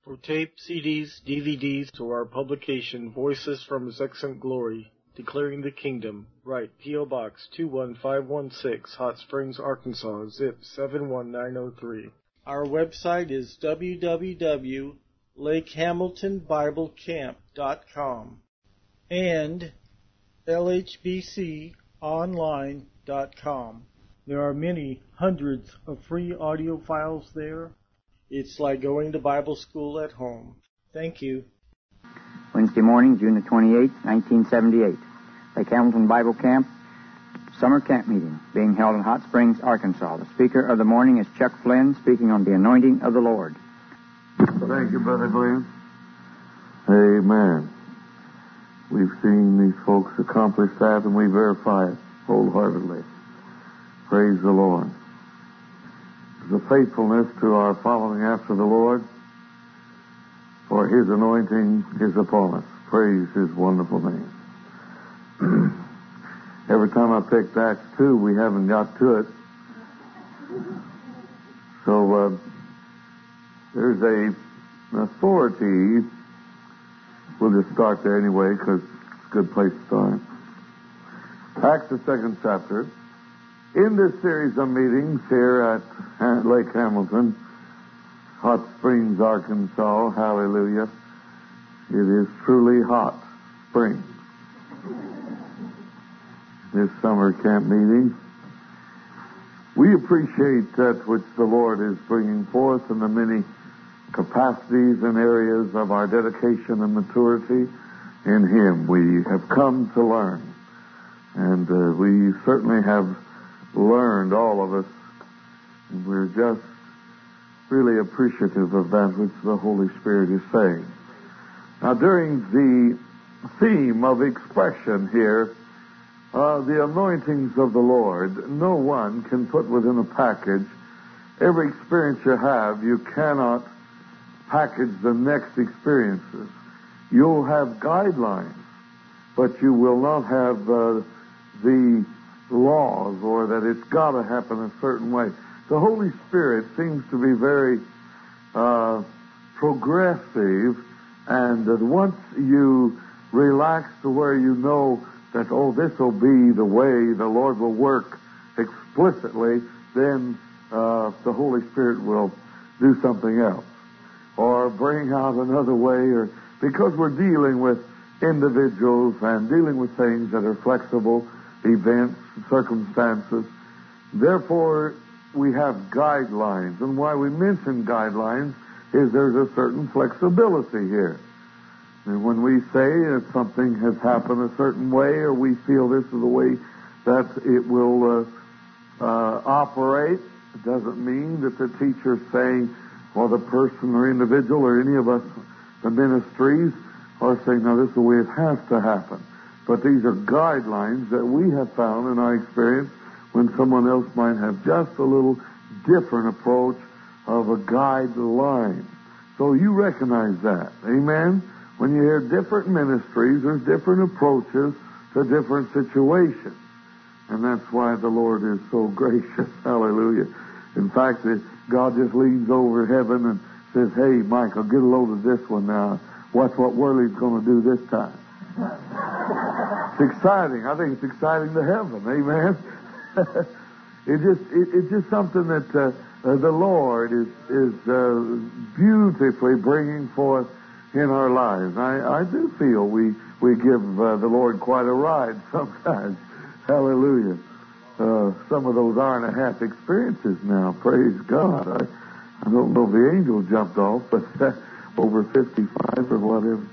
For tape, CDs, DVDs, to our publication, Voices from His Excellent Glory, Declaring the Kingdom, write P.O. Box 21516, Hot Springs, Arkansas, zip 71903. Our website is www.lakehamiltonbiblecamp.com and lhbconline.com. There are many hundreds of free audio files there. It's like going to Bible school at home. Thank you. Wednesday morning, June the 28th, 1978. Lake Hamilton Bible Camp, summer camp meeting being held in Hot Springs, Arkansas. The speaker of the morning is Chuck Flynn, speaking on the anointing of the Lord. Thank you, Brother Glenn. Amen. We've seen these folks accomplish that, and we verify it wholeheartedly. Praise the Lord. The faithfulness to our following after the Lord, for His anointing is upon us. Praise His wonderful name. Every time I picked Acts 2, we haven't got to it. So there's an authority. We'll just start there anyway, because it's a good place to start. Acts, the 2nd chapter. In this series of meetings here at Lake Hamilton, Hot Springs, Arkansas, hallelujah, it is truly hot spring. This summer camp meeting, we appreciate that which the Lord is bringing forth in the many capacities and areas of our dedication and maturity in Him. We have come to learn, and we certainly have learned, all of us, and we're just really appreciative of that which the Holy Spirit is saying. Now, during the theme of expression here, the anointings of the Lord, no one can put within a package every experience you have. You cannot package the next experiences. You'll have guidelines, but you will not have the laws, or that it's got to happen a certain way. The Holy Spirit seems to be very progressive, and that once you relax to where you know that, oh, this will be the way the Lord will work explicitly, then the Holy Spirit will do something else, or bring out another way, or because we're dealing with individuals and dealing with things that are flexible, events, circumstances. Therefore, we have guidelines. And why we mention guidelines is there's a certain flexibility here. And when we say that something has happened a certain way, or we feel this is the way that it will operate, it doesn't mean that the teacher's saying, or the person or individual or any of us, the ministries, are saying, no, this is the way it has to happen. But these are guidelines that we have found in our experience when someone else might have just a little different approach of a guideline. So you recognize that. Amen? When you hear different ministries, there's different approaches to different situations. And that's why the Lord is so gracious. Hallelujah. In fact, God just leans over heaven and says, hey, Michael, get a load of this one now. Watch what Worley's going to do this time. It's exciting. I think it's exciting to heaven. Amen. It's just something that the Lord is beautifully bringing forth in our lives. I do feel we give the Lord quite a ride sometimes. Hallelujah. Some of those hour-and-a-half experiences now. Praise God. I don't know if the angel jumped off, but over 55 or whatever.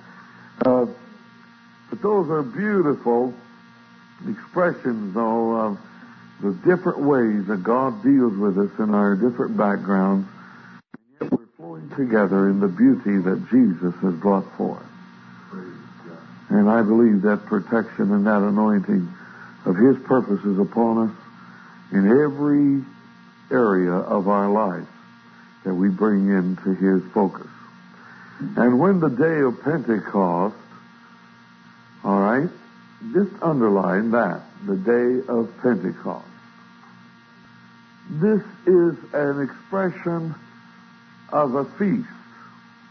But those are beautiful expressions, though, of the different ways that God deals with us in our different backgrounds. And yet we're flowing together in the beauty that Jesus has brought forth. And I believe that protection and that anointing of His purposes upon us in every area of our life that we bring into His focus. And when the day of Pentecost, all right, just underline that, the day of Pentecost. This is an expression of a feast.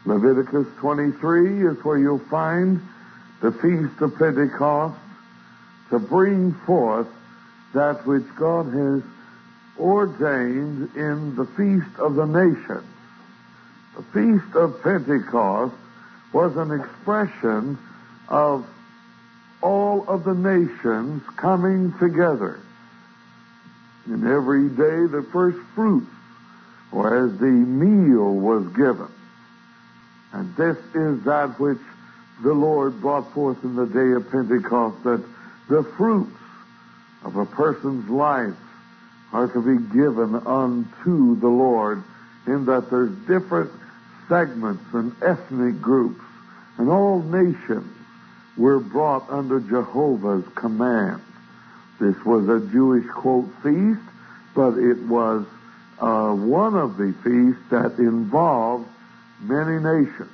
Leviticus 23 is where you'll find the Feast of Pentecost to bring forth that which God has ordained in the Feast of the Nations. The Feast of Pentecost was an expression of all of the nations coming together. And every day the first fruits, or as the meal was given. And this is that which the Lord brought forth in the day of Pentecost, that the fruits of a person's life are to be given unto the Lord, in that there's different segments and ethnic groups, and all nations were brought under Jehovah's command. This was a Jewish, quote, feast, but it was one of the feasts that involved many nations.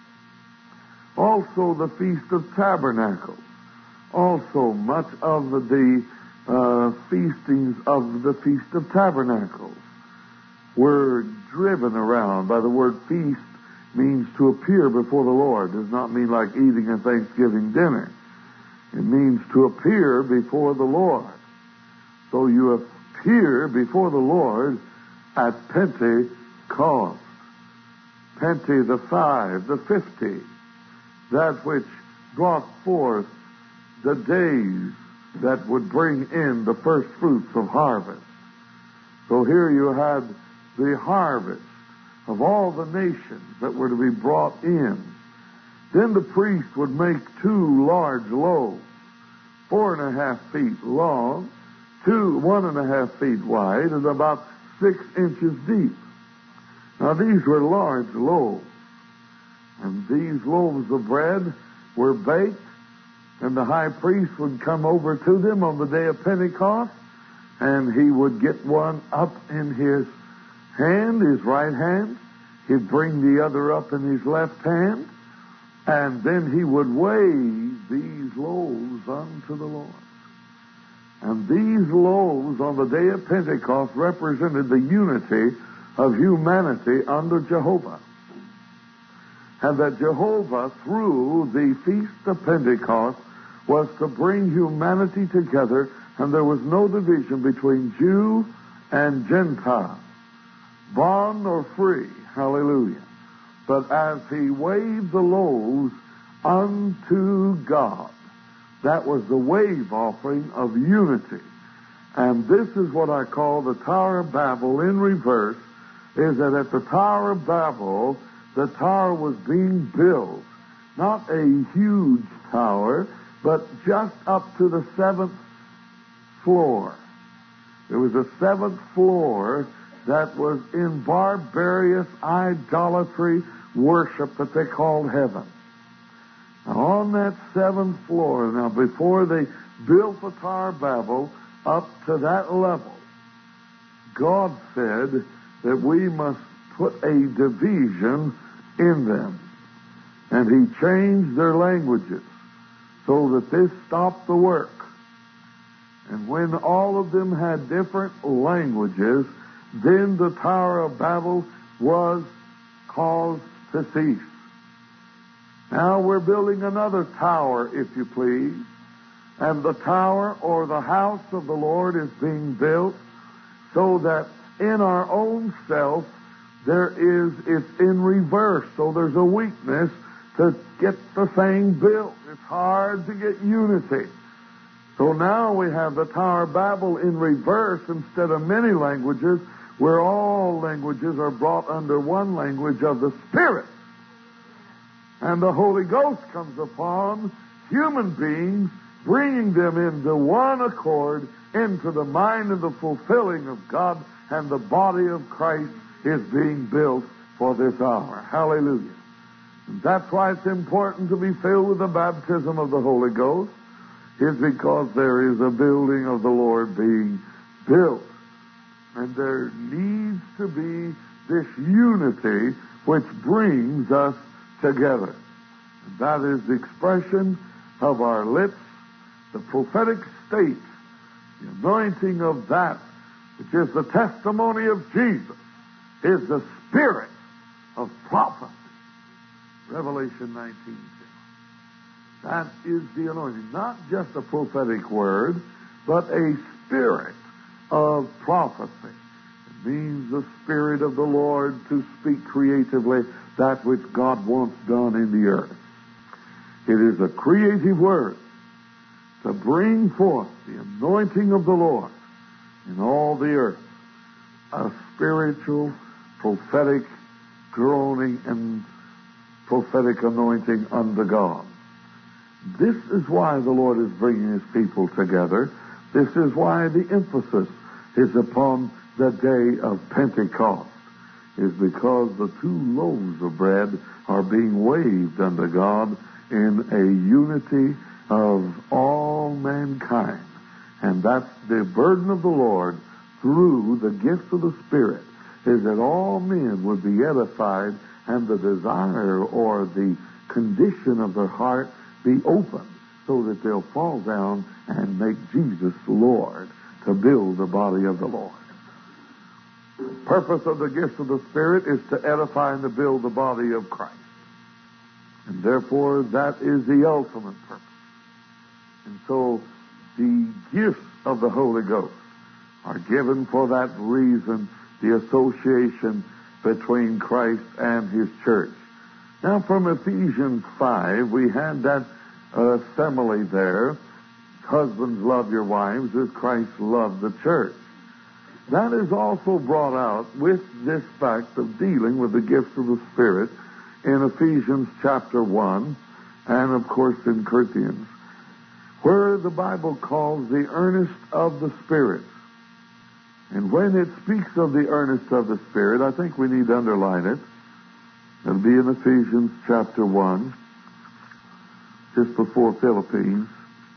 Also the Feast of Tabernacles. Also much of the feastings of the Feast of Tabernacles were driven around. By the word feast means to appear before the Lord. It does not mean like eating a Thanksgiving dinner. It means to appear before the Lord. So you appear before the Lord at Pentecost. Pente, the 5, the 50, that which brought forth the days that would bring in the first fruits of harvest. So here you had the harvest of all the nations that were to be brought in. Then the priest would make 2 large loaves, 4.5 feet long, 1.5 feet wide, and about 6 inches deep. Now these were large loaves, and these loaves of bread were baked, and the high priest would come over to them on the day of Pentecost, and he would get one up in his hand, his right hand. He'd bring the other up in his left hand, and then he would weigh these loaves unto the Lord. And these loaves on the day of Pentecost represented the unity of humanity under Jehovah. And that Jehovah, through the Feast of Pentecost, was to bring humanity together, and there was no division between Jew and Gentile, bond or free, hallelujah. But as he waved the loaves unto God, that was the wave offering of unity. And this is what I call the Tower of Babel in reverse, is that at the Tower of Babel, the tower was being built, not a huge tower, but just up to the 7th floor. There was a 7th floor that was in barbarous idolatry worship that they called heaven. Now on that 7th floor, now before they built the Tower of Babel up to that level, God said that we must put a division in them. And he changed their languages so that this stopped the work. And when all of them had different languages, then the Tower of Babel was caused to cease. Now we're building another tower, if you please. And the tower, or the house of the Lord, is being built so that in our own self, it's in reverse. So there's a weakness to get the thing built. It's hard to get unity. So now we have the Tower of Babel in reverse. Instead of many languages, where all languages are brought under one language of the Spirit. And the Holy Ghost comes upon human beings, bringing them into one accord, into the mind and the fulfilling of God, and the body of Christ is being built for this hour. Hallelujah. And that's why it's important to be filled with the baptism of the Holy Ghost, is because there is a building of the Lord being built. And there needs to be this unity which brings us together. And that is the expression of our lips, the prophetic state, the anointing of that which is the testimony of Jesus, is the spirit of prophecy. Revelation 19. That is the anointing. Not just a prophetic word, but a spirit of prophecy. It means the Spirit of the Lord to speak creatively that which God wants done in the earth. It is a creative word to bring forth the anointing of the Lord in all the earth. A spiritual, prophetic groaning and prophetic anointing unto God. This is why the Lord is bringing His people together. This is why the emphasis is upon the day of Pentecost, is because the 2 loaves of bread are being waved unto God in a unity of all mankind. And that's the burden of the Lord through the gifts of the Spirit, is that all men would be edified and the desire or the condition of their heart be open so that they'll fall down and make Jesus Lord to build the body of the Lord. The purpose of the gifts of the Spirit is to edify and to build the body of Christ. And therefore, that is the ultimate purpose. And so, the gifts of the Holy Ghost are given for that reason, the association between Christ and His church. Now, from Ephesians 5, we had that simile there. Husbands, love your wives as Christ loved the church. That is also brought out with this fact of dealing with the gifts of the Spirit in Ephesians chapter 1 and, of course, in Corinthians, where the Bible calls the earnest of the Spirit. And when it speaks of the earnest of the Spirit, I think we need to underline it. It'll be in Ephesians chapter 1, just before Philippines.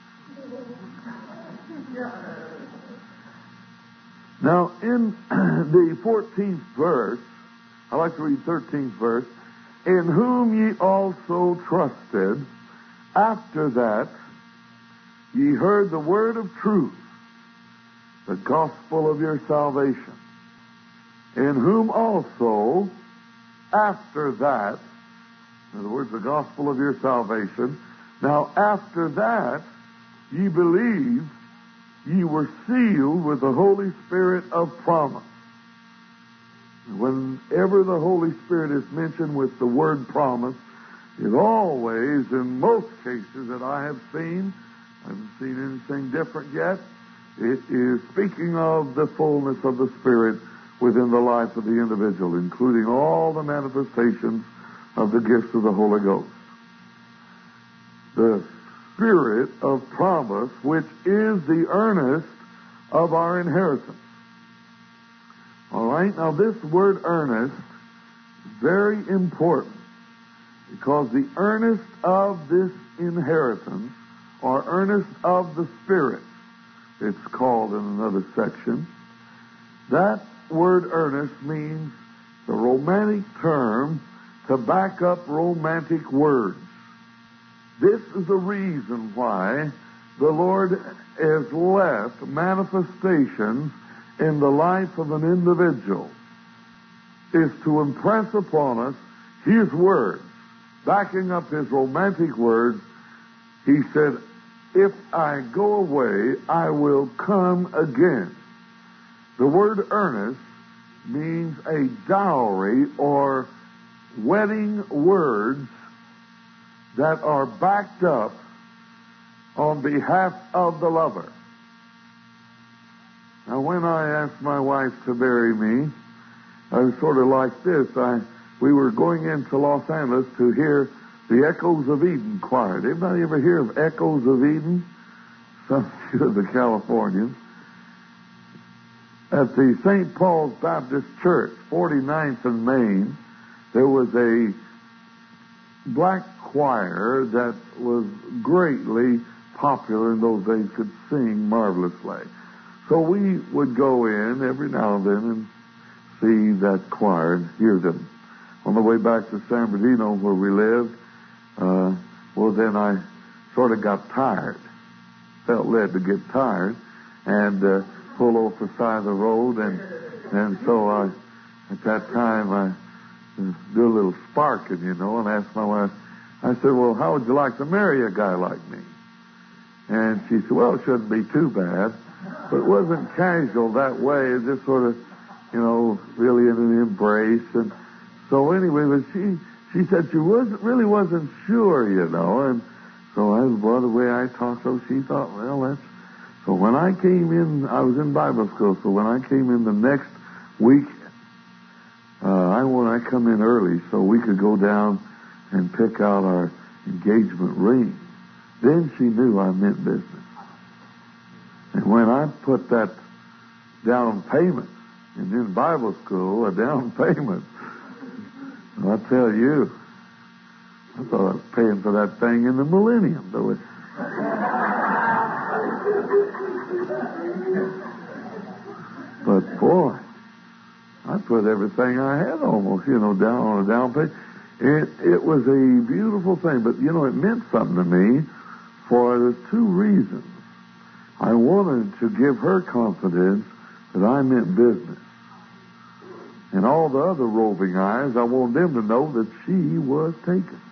Now, in the 14th verse, I like to read 13th verse, in whom ye also trusted, after that ye heard the word of truth, the gospel of your salvation, in whom also, after that, in other words, the gospel of your salvation, now after that ye believe, ye were sealed with the Holy Spirit of promise. Whenever the Holy Spirit is mentioned with the word promise, it always, in most cases that I have seen, I haven't seen anything different yet, it is speaking of the fullness of the Spirit within the life of the individual, including all the manifestations of the gifts of the Holy Ghost. The Spirit of promise, which is the earnest of our inheritance. All right, now this word earnest is very important, because the earnest of this inheritance, or earnest of the Spirit, it's called in another section, that word earnest means the romantic term to back up romantic words. This is the reason why the Lord has left manifestations in the life of an individual, is to impress upon us His words, backing up His romantic words. He said, if I go away, I will come again. The word earnest means a dowry or wedding words that are backed up on behalf of the lover. Now, when I asked my wife to marry me, I was sort of like this. We were going into Los Angeles to hear the Echoes of Eden choir. Did anybody ever hear of Echoes of Eden? Some of the Californians. At the St. Paul's Baptist Church, 49th and Main, there was a black choir that was greatly popular in those days, could sing marvelously. So we would go in every now and then and see that choir and hear them. On the way back to San Bernardino, where we lived, then I sort of got tired. Felt led to get tired and pull off the side of the road. And so at that time I do a little sparking, and asked my wife, I said, well, how would you like to marry a guy like me? And she said, well, it shouldn't be too bad. But it wasn't casual that way. It just sort of, really in an embrace. And so anyway, but she said she really wasn't sure, And so the way I talked, so she thought, well, that's... So when I came in, I was in Bible school, so when I came in the next week, I come in early so we could go down and pick out our engagement ring. Then she knew I meant business. And when I put that down payment, and in Bible school, a down payment, I tell you, I thought I was paying for that thing in the millennium. But boy, I put everything I had almost, down on a down payment. It was a beautiful thing, but, it meant something to me for the two reasons. I wanted to give her confidence that I meant business. And all the other roving eyes, I wanted them to know that she was taken.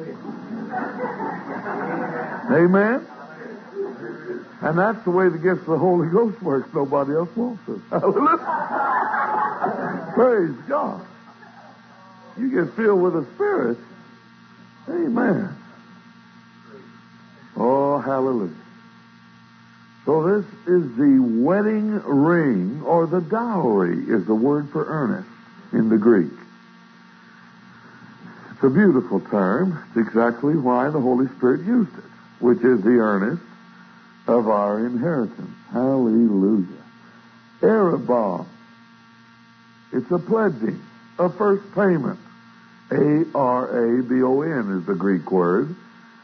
Amen? And that's the way the gifts of the Holy Ghost works. Nobody else wants it. Hallelujah. Praise God. You get filled with the Spirit. Amen. Oh, hallelujah. So this is the wedding ring, or the dowry is the word for earnest in the Greek. It's a beautiful term. It's exactly why the Holy Spirit used it, which is the earnest of our inheritance. Hallelujah. Arabon. It's a pledging, a first payment. Arabon is the Greek word.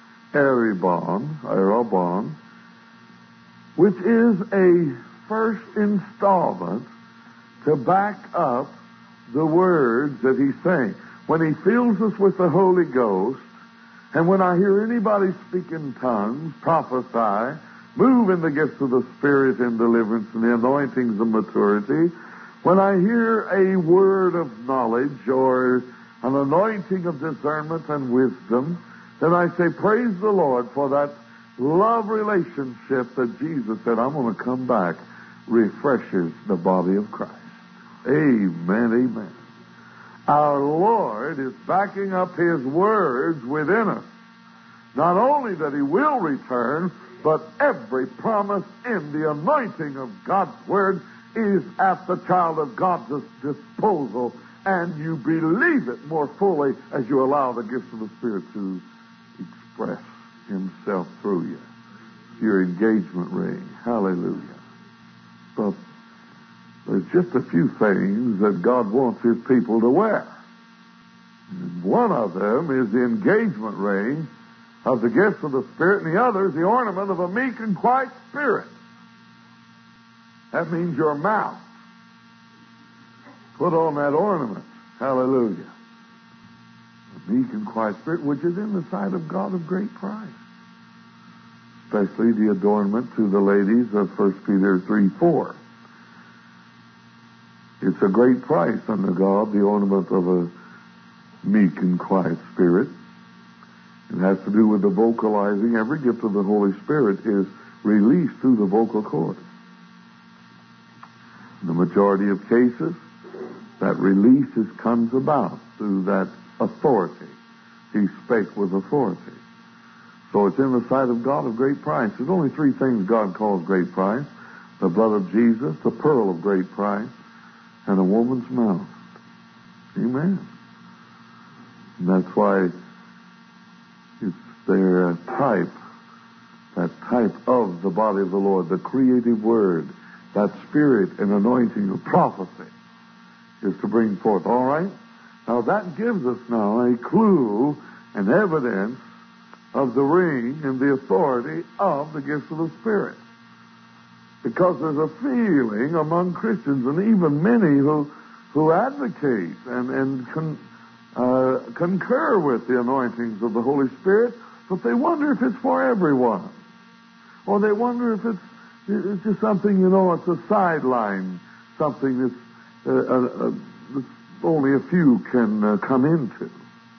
Arabon, which is a first installment to back up the words that he's saying. When he fills us with the Holy Ghost, and when I hear anybody speak in tongues, prophesy, move in the gifts of the Spirit in deliverance and the anointings of maturity, when I hear a word of knowledge or an anointing of discernment and wisdom, then I say, praise the Lord for that love relationship that Jesus said, I'm going to come back, refreshes the body of Christ. Amen, amen. Our Lord is backing up His words within us. Not only that He will return, but every promise in the anointing of God's Word is at the child of God's disposal, and you believe it more fully as you allow the gifts of the Spirit to express Himself through you. Your engagement ring. Hallelujah. But there's just a few things that God wants His people to wear. And one of them is the engagement ring of the gifts of the Spirit, and the other is the ornament of a meek and quiet spirit. That means your mouth. Put on that ornament. Hallelujah. A meek and quiet spirit, which is in the sight of God of great price. Especially the adornment to the ladies of 1 Peter 3:4. It's a great price unto God, the ornament of a meek and quiet spirit. It has to do with the vocalizing. Every gift of the Holy Spirit is released through the vocal cords. In the majority of cases, that release comes about through that authority. He spake with authority. So it's in the sight of God of great price. There's only three things God calls great price: the blood of Jesus, the pearl of great price, and a woman's mouth. Amen. And that's why it's their type, that type of the body of the Lord, the creative word, that spirit and anointing of prophecy is to bring forth. All right? Now that gives us now a clue and evidence of the ring and the authority of the gifts of the Spirit. Because there's a feeling among Christians, and even many who advocate and concur with the anointings of the Holy Spirit, but they wonder if it's for everyone. Or they wonder if it's just something, it's a sideline, something that's only a few can come into.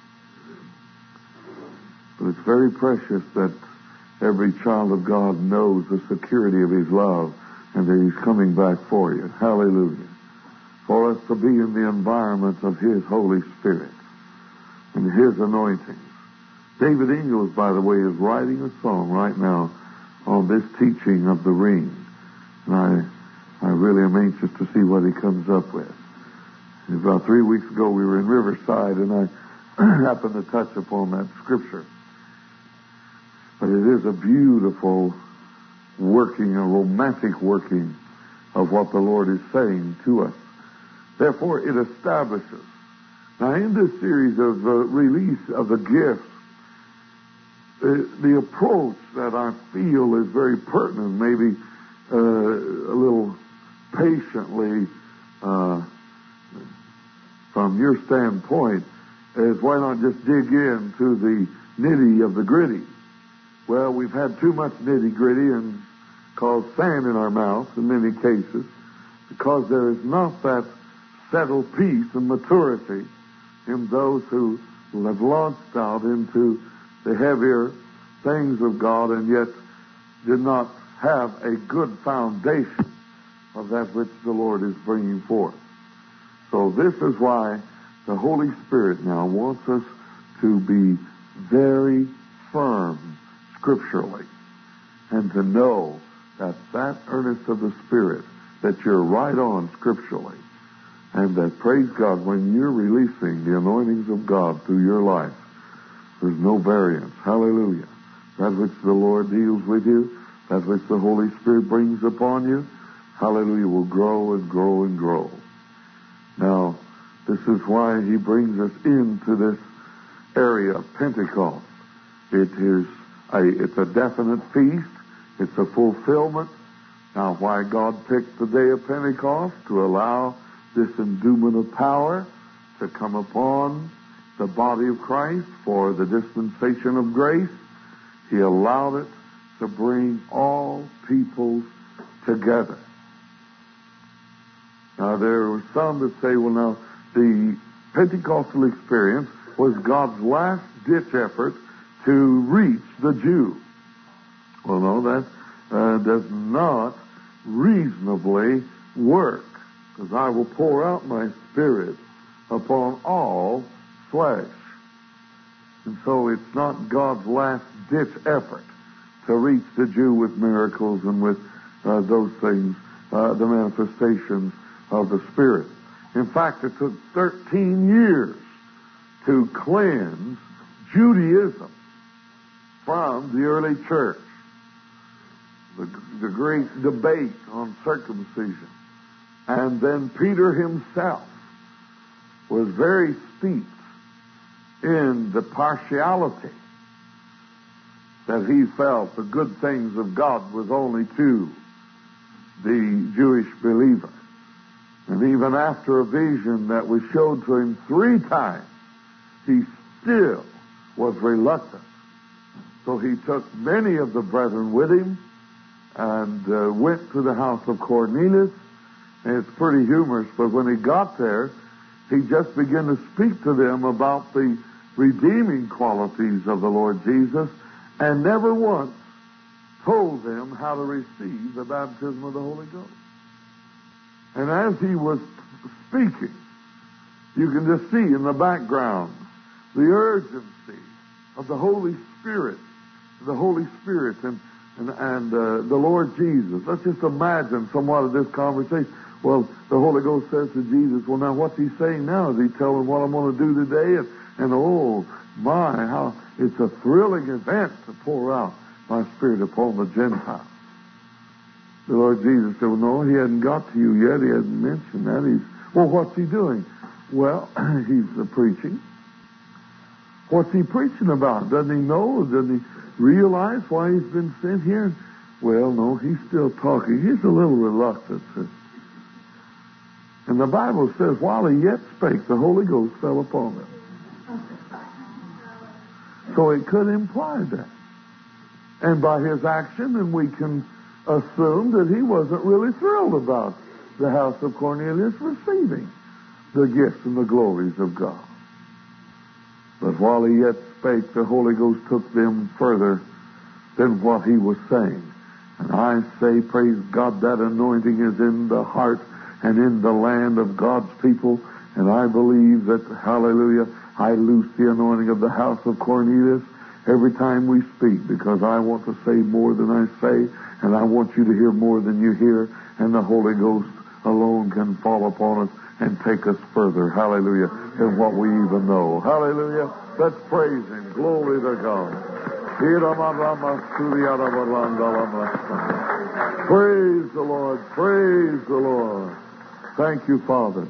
But it's very precious that every child of God knows the security of his love and that he's coming back for you. Hallelujah. For us to be in the environment of his Holy Spirit and his anointings. David Ingalls, by the way, is writing a song right now on this teaching of the ring. And I really am anxious to see what he comes up with. About 3 weeks ago, we were in Riverside, and I happened to touch upon that scripture. But it is a beautiful working, a romantic working of what the Lord is saying to us. Therefore, it establishes. Now, in this series of release of the gifts, the approach that I feel is very pertinent, maybe a little patiently from your standpoint, is why not just dig into the nitty of the gritty? Well, we've had too much nitty-gritty and caused sand in our mouth in many cases because there is not that settled peace and maturity in those who have launched out into the heavier things of God and yet did not have a good foundation of that which the Lord is bringing forth. So this is why the Holy Spirit now wants us to be very firm scripturally and to know that earnest of the Spirit, that you're right on scripturally, and that, praise God, when you're releasing the anointings of God through your life, there's no variance. Hallelujah. That which the Lord deals with you, that which the Holy Spirit brings upon you, hallelujah, will grow and grow and grow. Now, this is why he brings us into this area of Pentecost. It's a definite feast. It's a fulfillment. Now, why God picked the day of Pentecost? To allow this endowment of power to come upon the body of Christ for the dispensation of grace. He allowed it to bring all peoples together. Now, there were some that say, well, now, the Pentecostal experience was God's last-ditch effort to reach the Jew. Well, no, that does not reasonably work, because I will pour out my Spirit upon all flesh. And so it's not God's last-ditch effort to reach the Jew with miracles and with those things, the manifestations of the Spirit. In fact, it took 13 years to cleanse Judaism from the early church. The great debate on circumcision. And then Peter himself was very steeped in the partiality that he felt the good things of God was only to the Jewish believer. And even after a vision that was showed to him 3 times, he still was reluctant. So he took many of the brethren with him and went to the house of Cornelius. And it's pretty humorous, but when he got there, he just began to speak to them about the redeeming qualities of the Lord Jesus and never once told them how to receive the baptism of the Holy Ghost. And as he was speaking, you can just see in the background the urgency of the Holy Spirit, and the Lord Jesus. Let's just imagine somewhat of this conversation. Well, the Holy Ghost says to Jesus, well, now what's he saying now? Is he telling what I'm going to do today? And oh, my, how it's a thrilling event to pour out my Spirit upon the Gentiles. The Lord Jesus said, well, no, he hadn't got to you yet. He hasn't mentioned that. Well, what's he doing? Well, he's preaching. What's he preaching about? Doesn't he know? Doesn't he realize why he's been sent here? Well, no, he's still talking. He's a little reluctant. And the Bible says, while he yet spake, the Holy Ghost fell upon them. So it could imply that. And by his action, and we can assume that he wasn't really thrilled about the house of Cornelius receiving the gifts and the glories of God. But while he yet spake, the Holy Ghost took them further than what he was saying. And I say, praise God, that anointing is in the heart and in the land of God's people. And I believe that, hallelujah, I loose the anointing of the house of Cornelius every time we speak, because I want to say more than I say, and I want you to hear more than you hear, and the Holy Ghost alone can fall upon us and take us further, hallelujah, than what we even know. Hallelujah. Let's praise him. Glory to God. Praise the Lord. Praise the Lord. Thank you, Father.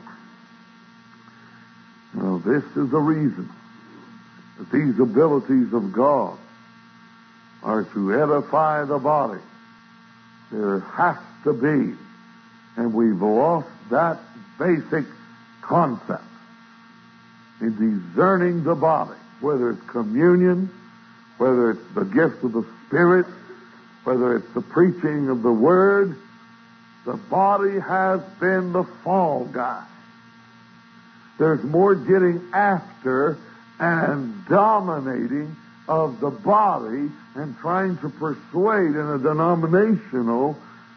Now, this is the reason that these abilities of God are to edify the body. There has to be, and we've lost that basic concept in discerning the body, whether it's communion, whether it's the gift of the Spirit, whether it's the preaching of the Word. The body has been the fall guy. There's more getting after and dominating of the body and trying to persuade in a denominational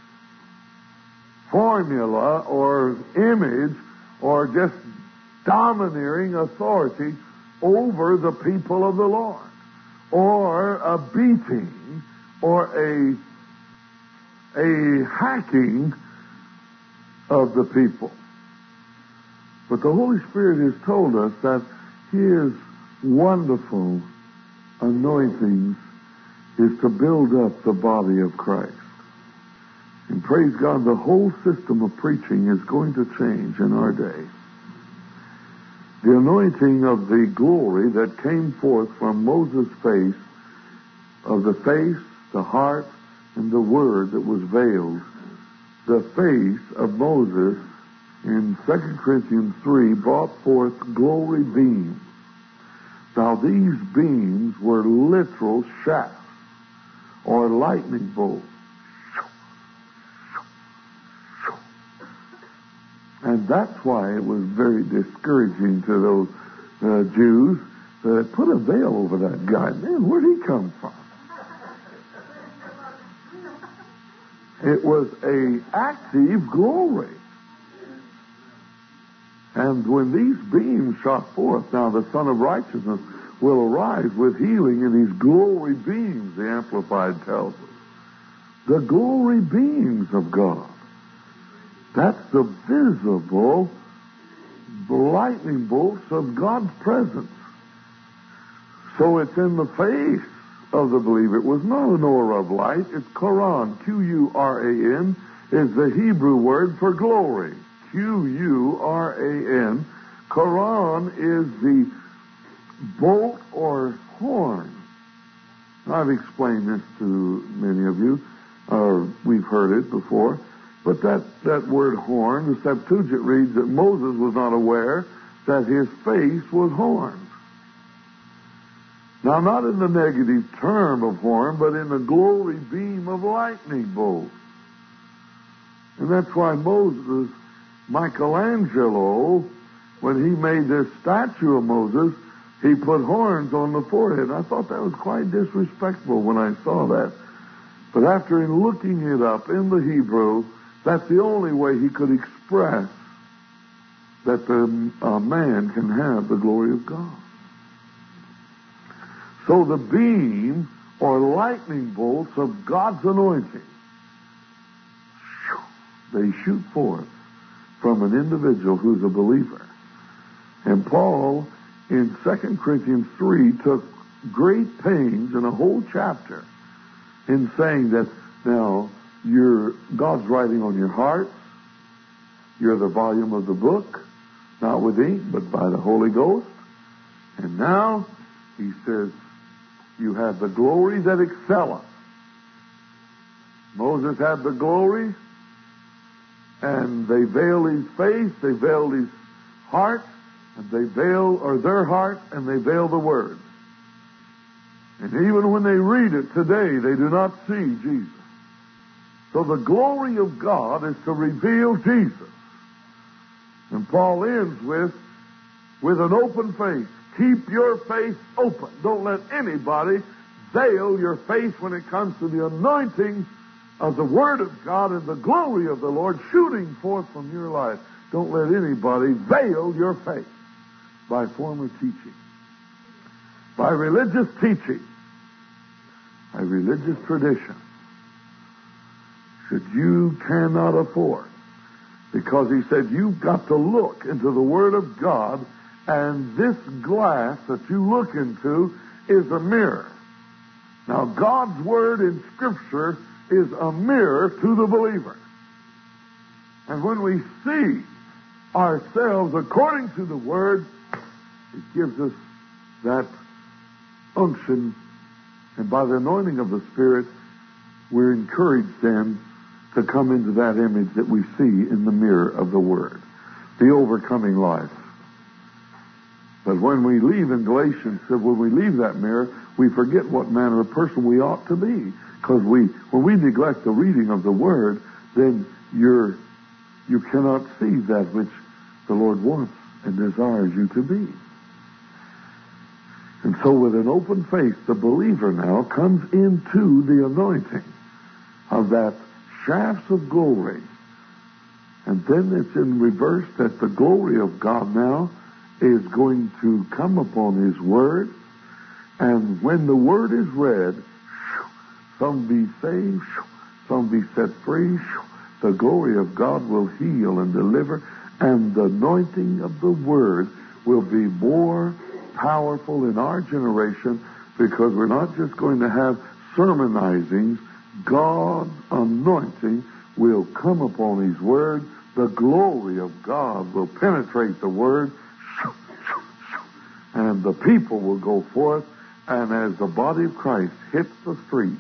formula or image or just domineering authority over the people of the Lord, or a beating or a hacking of the people. But the Holy Spirit has told us that his wonderful anointings is to build up the body of Christ. And praise God, the whole system of preaching is going to change in our day. The anointing of the glory that came forth from Moses' face, of the face, the heart, and the word that was veiled, the face of Moses in 2 Corinthians 3 brought forth glory beams. Now these beams were literal shafts or lightning bolts. And that's why it was very discouraging to those Jews that put a veil over that guy. Man, where'd he come from? It was an active glory. And when these beams shot forth, now the Son of Righteousness will arise with healing in these glory beams, the Amplified tells us. The glory beams of God. That's the visible lightning bolts of God's presence. So it's in the face of the believer. It was not an aura of light. It's Quran. Quran is the Hebrew word for glory. Quran. Quran is the bolt or horn. I've explained this to many of you, or we've heard it before. But that word horn, the Septuagint reads that Moses was not aware that his face was horned. Now, not in the negative term of horn, but in the glory beam of lightning bolt. And that's why Michelangelo, when he made this statue of Moses, he put horns on the forehead. And I thought that was quite disrespectful when I saw that. But after looking it up in the Hebrew, that's the only way he could express that a man can have the glory of God. So the beam or lightning bolts of God's anointing, they shoot forth from an individual who's a believer. And Paul, in 2 Corinthians 3, took great pains in a whole chapter in saying that now God's writing on your heart. You're the volume of the book, not with ink, but by the Holy Ghost. And now, he says, you have the glory that excelleth. Moses had the glory, and they veiled his face, they veiled his heart, and they veiled, or their heart, and they veiled the word. And even when they read it today, they do not see Jesus. So the glory of God is to reveal Jesus. And Paul ends with an open face. Keep your face open. Don't let anybody veil your face when it comes to the anointing of the Word of God and the glory of the Lord shooting forth from your life. Don't let anybody veil your face by former teaching, by religious teaching, by religious tradition, that you cannot afford. Because he said you've got to look into the Word of God, and this glass that you look into is a mirror. Now, God's Word in Scripture is a mirror to the believer. And when we see ourselves according to the Word, it gives us that unction, and by the anointing of the Spirit, we're encouraged then to come into that image that we see in the mirror of the Word, the overcoming life. But when we leave in Galatians, when we leave that mirror, we forget what manner of person we ought to be. Because when we neglect the reading of the Word, then you cannot see that which the Lord wants and desires you to be. And so with an open face, the believer now comes into the anointing of that shafts of glory. And then it's in reverse that the glory of God now is going to come upon His Word. And when the Word is read, some be saved, some be set free. The glory of God will heal and deliver. And the anointing of the Word will be more powerful in our generation, because we're not just going to have sermonizings. God's anointing will come upon His Word. The glory of God will penetrate the Word, and the people will go forth, and as the body of Christ hits the streets,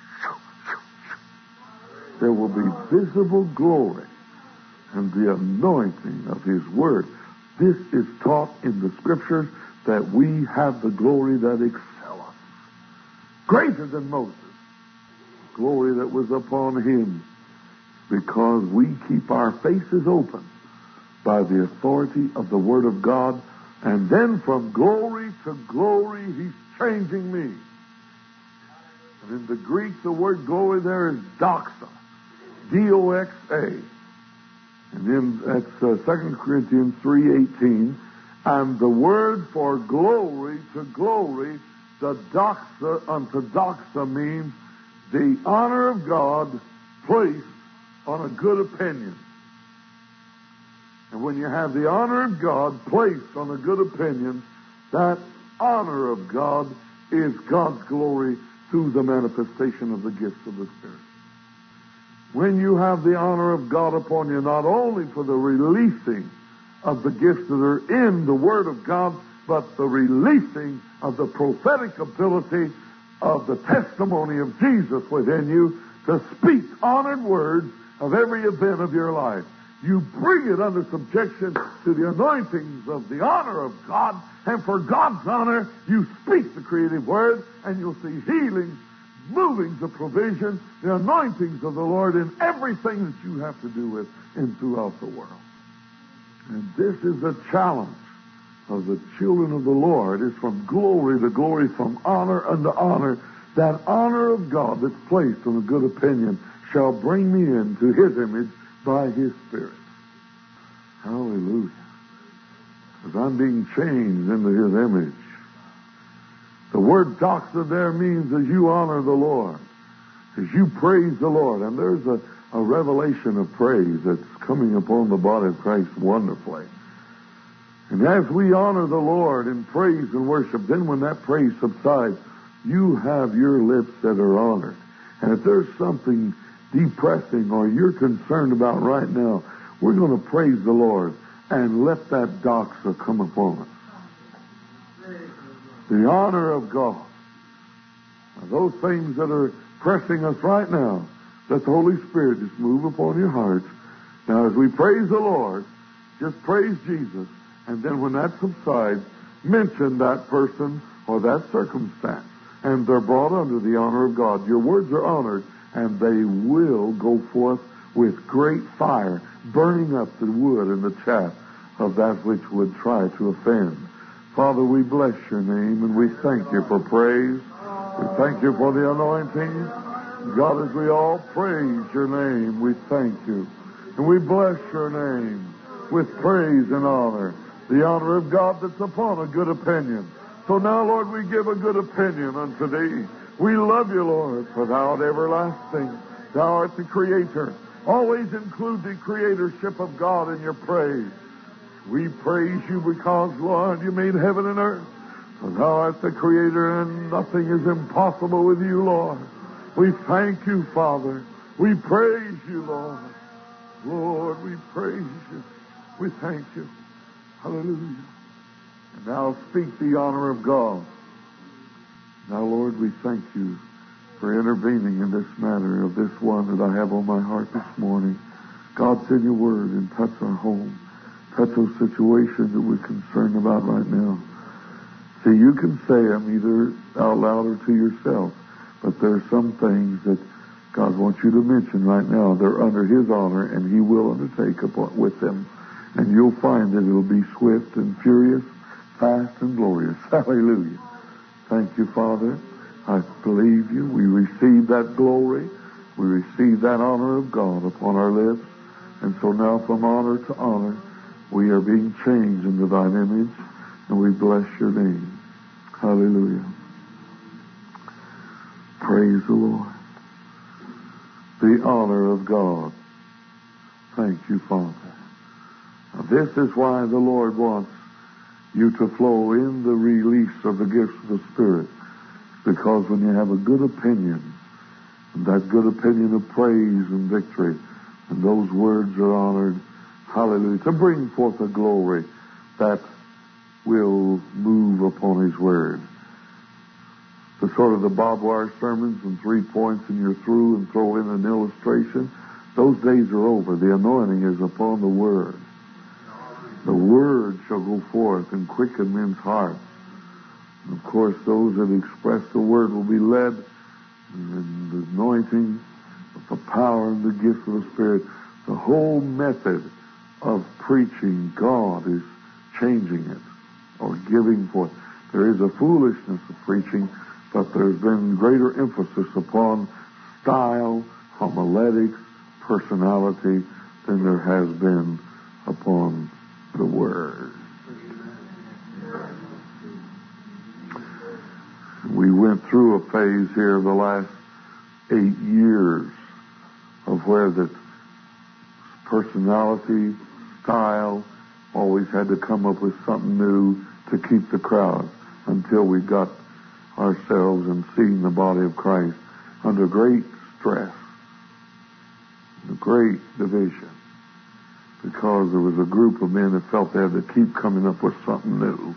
there will be visible glory and the anointing of His Word. This is taught in the Scriptures, that we have the glory that excelleth, greater than Moses, glory that was upon him, because we keep our faces open by the authority of the Word of God. And then from glory to glory, He's changing me. And in the Greek, the word glory there is doxa, D-O-X-A. And then that's 2 Corinthians 3:18. And the word for glory to glory, the doxa unto doxa, means the honor of God placed on a good opinion. And when you have the honor of God placed on a good opinion, that honor of God is God's glory through the manifestation of the gifts of the Spirit. When you have the honor of God upon you, not only for the releasing of the gifts that are in the Word of God, but the releasing of the prophetic ability of the testimony of Jesus within you to speak honored words of every event of your life. You bring it under subjection to the anointings of the honor of God, and for God's honor, you speak the creative word, and you'll see healings, movings of provision, the anointings of the Lord in everything that you have to do with and throughout the world. And this is the challenge of the children of the Lord, is from glory to glory, from honor unto honor. That honor of God that's placed on a good opinion shall bring me into His image by His Spirit. Hallelujah. Because I'm being changed into His image. The word doxa there means as you honor the Lord, as you praise the Lord. And there's a revelation of praise that's coming upon the body of Christ wonderfully. And as we honor the Lord in praise and worship, then when that praise subsides, you have your lips that are honored. And if there's something depressing or you're concerned about right now, we're going to praise the Lord and let that doxa come upon us. The honor of God. Now, those things that are pressing us right now, let the Holy Spirit just move upon your hearts. Now, as we praise the Lord, just praise Jesus. And then when that subsides, mention that person or that circumstance. And they're brought under the honor of God. Your words are honored, and they will go forth with great fire, burning up the wood and the chaff of that which would try to offend. Father, we bless your name, and we thank you for praise. We thank you for the anointing. God, as we all praise your name, we thank you. And we bless your name with praise and honor, the honor of God that's upon a good opinion. So now, Lord, we give a good opinion unto thee. We love you, Lord, for thou art everlasting. Thou art the Creator. Always include the creatorship of God in your praise. We praise you because, Lord, you made heaven and earth. For thou art the Creator, and nothing is impossible with you, Lord. We thank you, Father. We praise you, Lord. Lord, we praise you. We thank you. Hallelujah. And now speak the honor of God. Now, Lord, we thank you for intervening in this matter of this one that I have on my heart this morning. God, send your word and touch our home. Touch those situations that we're concerned about right now. See, you can say them either out loud or to yourself, but there are some things that God wants you to mention right now. They're under his honor, and he will undertake with them. And you'll find that it'll be swift and furious, fast and glorious. Hallelujah. Thank you, Father. I believe you. We receive that glory. We receive that honor of God upon our lips. And so now from honor to honor, we are being changed into thine image, and we bless your name. Hallelujah. Praise the Lord. The honor of God. Thank you, Father. Now, this is why the Lord wants you to flow in the release of the gifts of the Spirit. Because when you have a good opinion, and that good opinion of praise and victory, and those words are honored, hallelujah, to bring forth a glory that will move upon his word. The sort of the barbed wire sermons and 3 points and you're through and throw in an illustration, those days are over. The anointing is upon the word. The word shall go forth and quicken men's hearts. And of course, those that express the word will be led in the anointing of the power and the gift of the Spirit. The whole method of preaching, God is changing it or giving forth. There is a foolishness of preaching, but there's been greater emphasis upon style, homiletics, personality than there has been upon the Word. We went through a phase here the last 8 years of where the personality, style, always had to come up with something new to keep the crowd until we got ourselves and seeing the body of Christ under great stress, great division, because there was a group of men that felt they had to keep coming up with something new.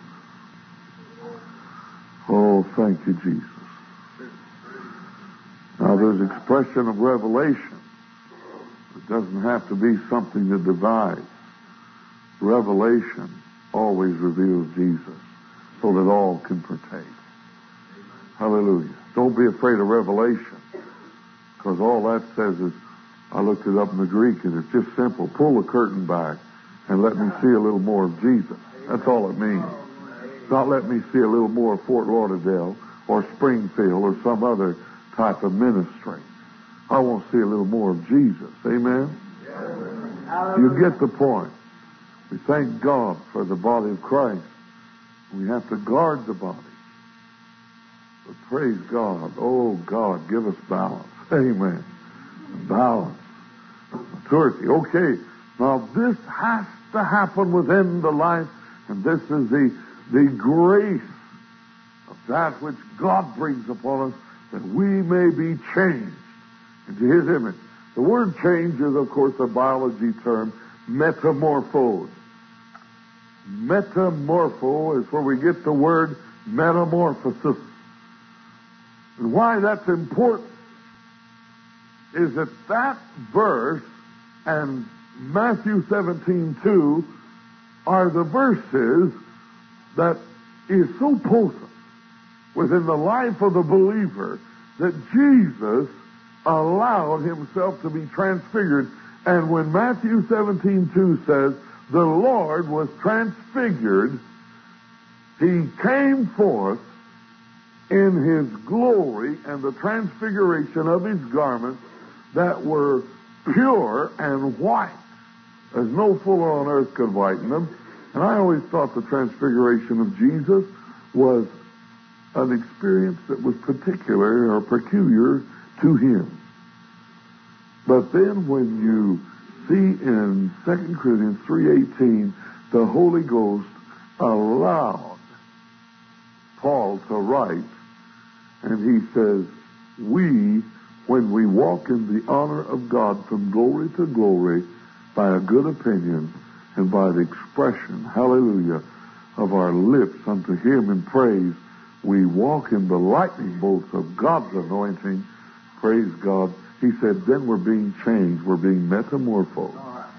Oh, thank you, Jesus. Now, there's expression of revelation. It doesn't have to be something that divides. Revelation always reveals Jesus so that all can partake. Hallelujah. Don't be afraid of revelation, because all that says is, I looked it up in the Greek, and it's just simple. Pull the curtain back and let me see a little more of Jesus. That's all it means. Not let me see a little more of Fort Lauderdale or Springfield or some other type of ministry. I want to see a little more of Jesus. Amen? You get the point. We thank God for the body of Christ. We have to guard the body. But praise God. Oh, God, give us balance. Amen. Balance. Maturity. Okay. Now, this has to happen within the life, and this is the grace of that which God brings upon us, that we may be changed into his image. The word change is, of course, a biology term, metamorphose. Metamorpho is where we get the word metamorphosis. And why that's important is that verse and Matthew 17:2 are the verses that is so potent within the life of the believer that Jesus allowed himself to be transfigured. And when Matthew 17:2 says, the Lord was transfigured, He came forth in His glory and the transfiguration of His garments that were pure and white, as no fuller on earth could whiten them. And I always thought the transfiguration of Jesus was an experience that was particular or peculiar to Him. But then when you see in 2 Corinthians 3:18, the Holy Ghost allowed Paul to write, and he says, we, when we walk in the honor of God from glory to glory by a good opinion and by the expression, hallelujah, of our lips unto Him in praise, we walk in the lightning bolts of God's anointing, praise God. He said, then we're being changed. We're being metamorphosed.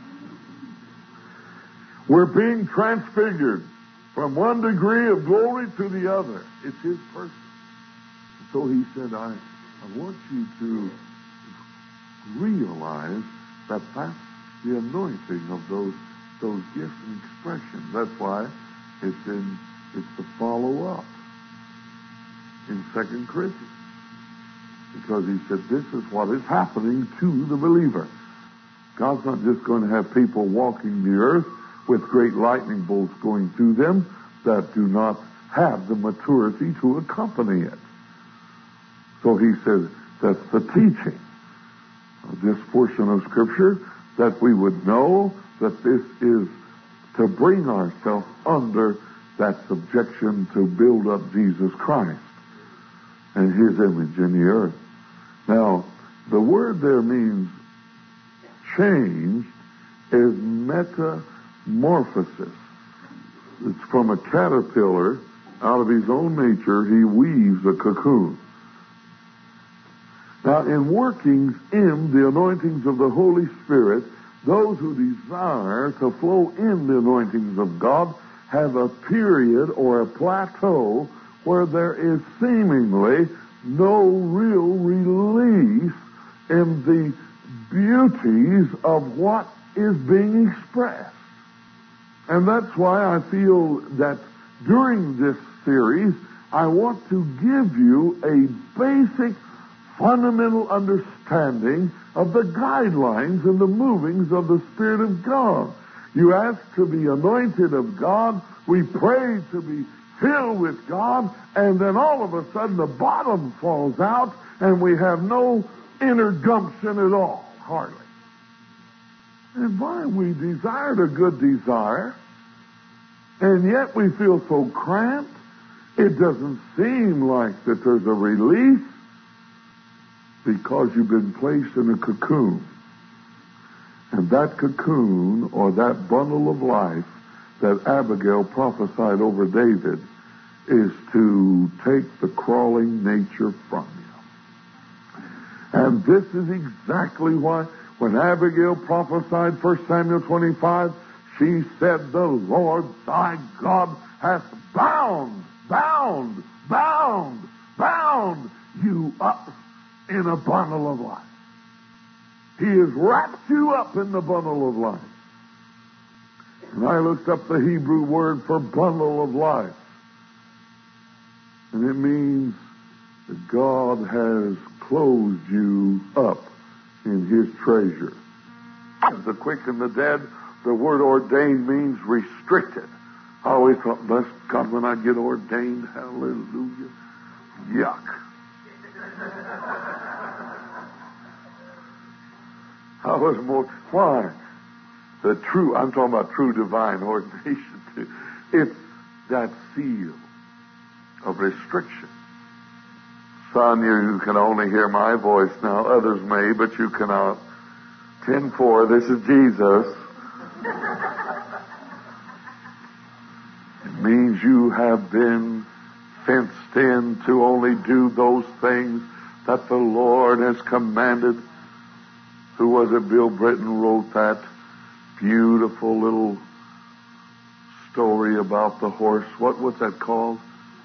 We're being transfigured from one degree of glory to the other. It's His person. So He said, I want you to realize that that's the anointing of those gifts and expressions. That's why it's the follow-up in 2 Corinthians. Because He said, this is what is happening to the believer. God's not just going to have people walking the earth with great lightning bolts going through them that do not have the maturity to accompany it. So He says, that's the teaching of this portion of Scripture, that we would know that this is to bring ourselves under that subjection to build up Jesus Christ and His image in the earth. Now, the word there means change is metamorphosis. It's from a caterpillar. Out of his own nature, he weaves a cocoon. Now, in workings in the anointings of the Holy Spirit, those who desire to flow in the anointings of God have a period or a plateau where there is seemingly no real release in the beauties of what is being expressed. And that's why I feel that during this series, I want to give you a basic, fundamental understanding of the guidelines and the movings of the Spirit of God. You ask to be anointed of God, we pray to be filled with God, and then all of a sudden the bottom falls out and we have no inner gumption at all, hardly. And why we desired a good desire, and yet we feel so cramped, it doesn't seem like that there's a release, because you've been placed in a cocoon. And that cocoon, or that bundle of life that Abigail prophesied over David, is to take the crawling nature from you. And this is exactly why when Abigail prophesied 1 Samuel 25, she said, the Lord thy God hath bound you up in a bundle of life. He has wrapped you up in the bundle of life. And I looked up the Hebrew word for bundle of life. And it means that God has closed you up in His treasure. The quick and the dead, the word ordained means restricted. I always thought, bless God, when I get ordained, hallelujah, yuck. I was more, why? I'm talking about true divine ordination too. It's that seal of restriction. Son, you can only hear my voice now. Others may, but you cannot. 10:4, this is Jesus. It means you have been fenced in to only do those things that the Lord has commanded. Who was it? Bill Britton wrote that beautiful little story about the horse. What's that called?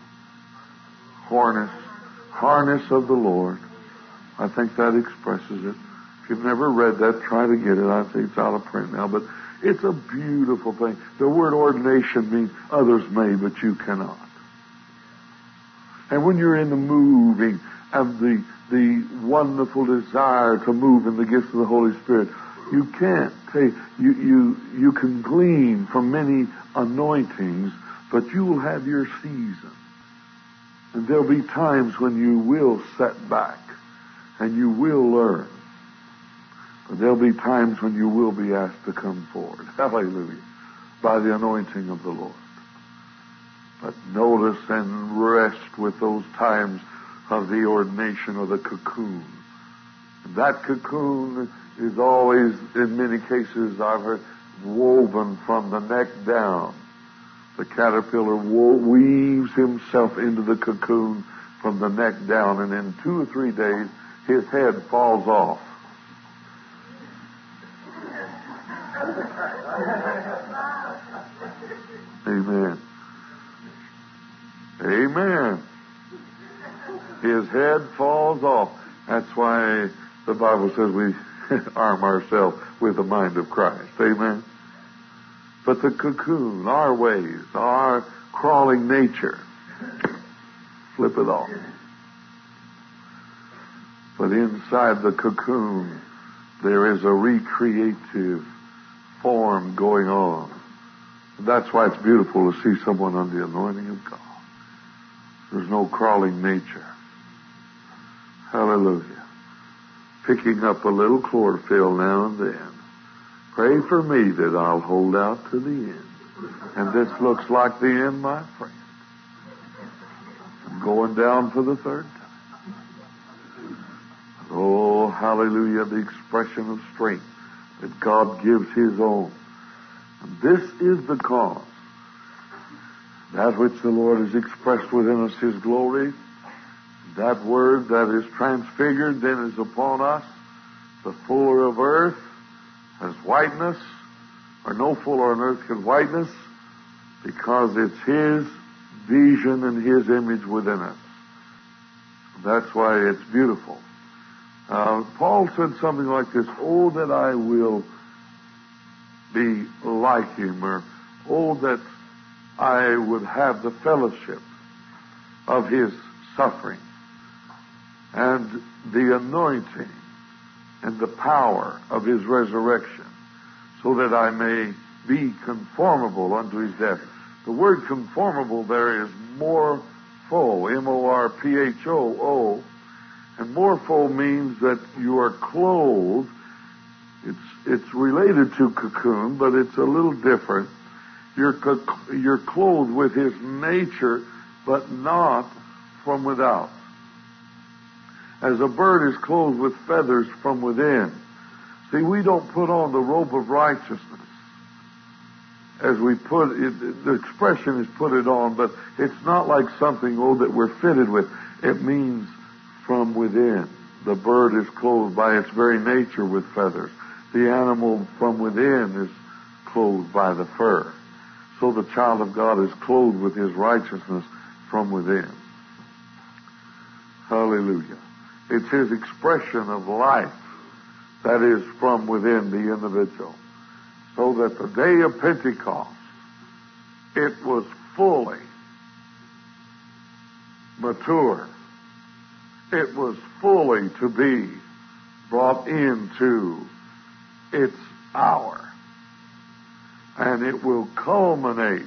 Harness of the Lord. I think that expresses it. If you've never read that, try to get it. I think it's out of print now. But It's a beautiful thing. The word ordination means others may, but you cannot. And when you're in the moving of the wonderful desire to move in the gifts of the Holy Spirit, you can't take, you can glean from many anointings, but you will have your season. And there'll be times when you will set back and you will learn. But there'll be times when you will be asked to come forward. Hallelujah. By the anointing of the Lord. But notice and rest with those times of the ordination or the cocoon. That cocoon is always, in many cases, I've heard, woven from the neck down. The caterpillar weaves himself into the cocoon from the neck down, and in 2 or 3 days, his head falls off. Amen. Amen. His head falls off. That's why the Bible says we arm ourselves with the mind of Christ. Amen. But the cocoon, our ways, our crawling nature, flip it off. But inside the cocoon, there is a recreative form going on. And that's why it's beautiful to see someone under the anointing of God. There's no crawling nature. Hallelujah. Picking up a little chlorophyll now and then. Pray for me that I'll hold out to the end. And this looks like the end, my friend. I'm going down for the 3rd time. Oh, hallelujah, the expression of strength that God gives His own. And this is the cause. That which the Lord has expressed within us, His glory, that word that is transfigured then is upon us. The fuller of earth has whiteness, or no fuller on earth can whiteness, because it's His vision and His image within us. That's why it's beautiful. Paul said something like this, "Oh, that I will be like Him," or "Oh, that I would have the fellowship of His suffering and the anointing and the power of His resurrection, so that I may be conformable unto His death." The word conformable there is morpho, M-O-R-P-H-O-O, and morpho means that you are clothed. It's related to cocoon, but it's a little different. You're clothed with His nature, but not from without. As a bird is clothed with feathers from within. See, we don't put on the robe of righteousness. As we put it, the expression is put it on, but it's not like something, that we're fitted with. It means from within. The bird is clothed by its very nature with feathers. The animal from within is clothed by the fur. So the child of God is clothed with His righteousness from within. Hallelujah. It's His expression of life that is from within the individual. So that the day of Pentecost, it was fully mature. It was fully to be brought into its hour. And it will culminate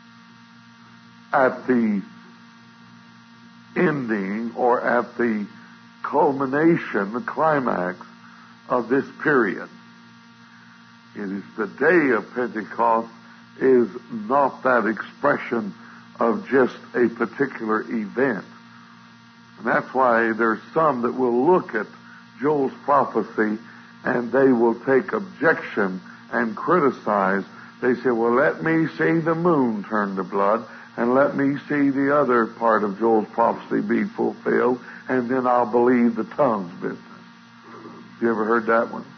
at the ending or at the culmination, the climax of this period. It is the day of Pentecost is not that expression of just a particular event. And that's why there's some that will look at Joel's prophecy and they will take objection and criticize. They say, well, let me see the moon turn to blood, and let me see the other part of Joel's prophecy be fulfilled, and then I'll believe the tongues business. You ever heard that one?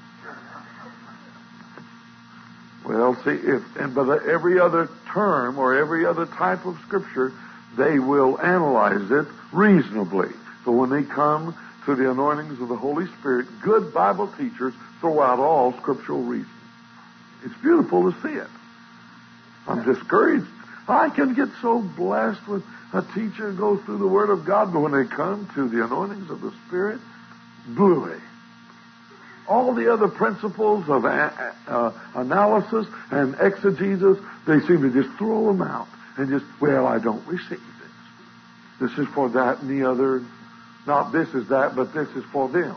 Well, see, but every other term or every other type of scripture, they will analyze it reasonably. So when they come to the anointings of the Holy Spirit, good Bible teachers throw out all scriptural reasons. It's beautiful to see it. I'm discouraged. I can get so blessed when a teacher goes through the Word of God, but when they come to the anointings of the Spirit, bluey. All the other principles of analysis and exegesis, they seem to just throw them out and just, well, I don't receive this. This is for that and the other. Not this is that, but this is for them.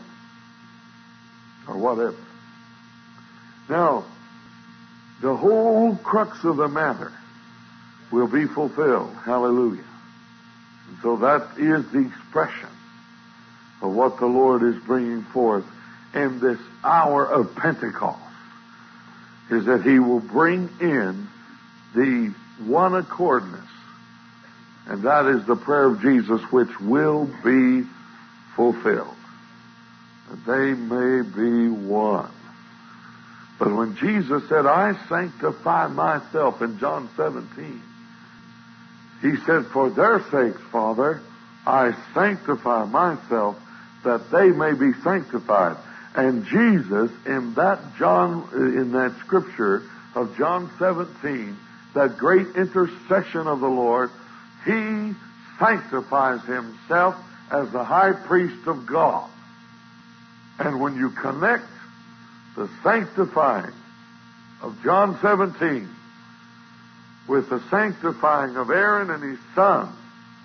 Or whatever. Now, the whole crux of the matter will be fulfilled. Hallelujah. And so that is the expression of what the Lord is bringing forth in this hour of Pentecost, is that He will bring in the one accordness. And that is the prayer of Jesus, which will be fulfilled. That they may be one. But when Jesus said, I sanctify myself in John 17, He said, for their sakes, Father, I sanctify myself that they may be sanctified. And Jesus, in that scripture of John 17, that great intercession of the Lord, He sanctifies Himself as the high priest of God. And when you connect the sanctifying of John 17 with the sanctifying of Aaron and his sons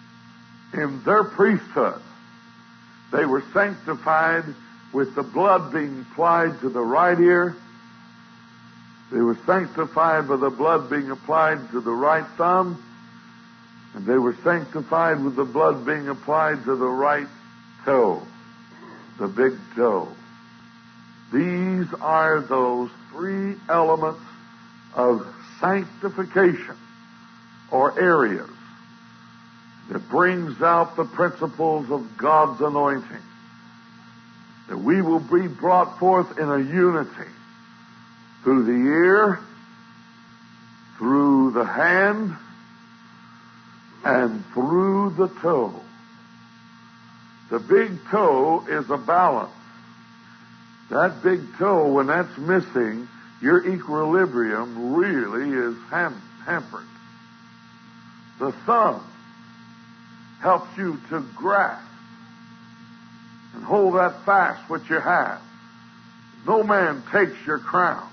in their priesthood, they were sanctified with the blood being applied to the right ear. They were sanctified by the blood being applied to the right thumb. And they were sanctified with the blood being applied to the right toe, the big toe. These are those three elements of sanctification, or areas, that brings out the principles of God's anointing. That we will be brought forth in a unity through the ear, through the hand, and through the toe. The big toe is a balance. That big toe, when that's missing, your equilibrium really is hampered. The thumb helps you to grasp and hold that fast which you have. No man takes your crown.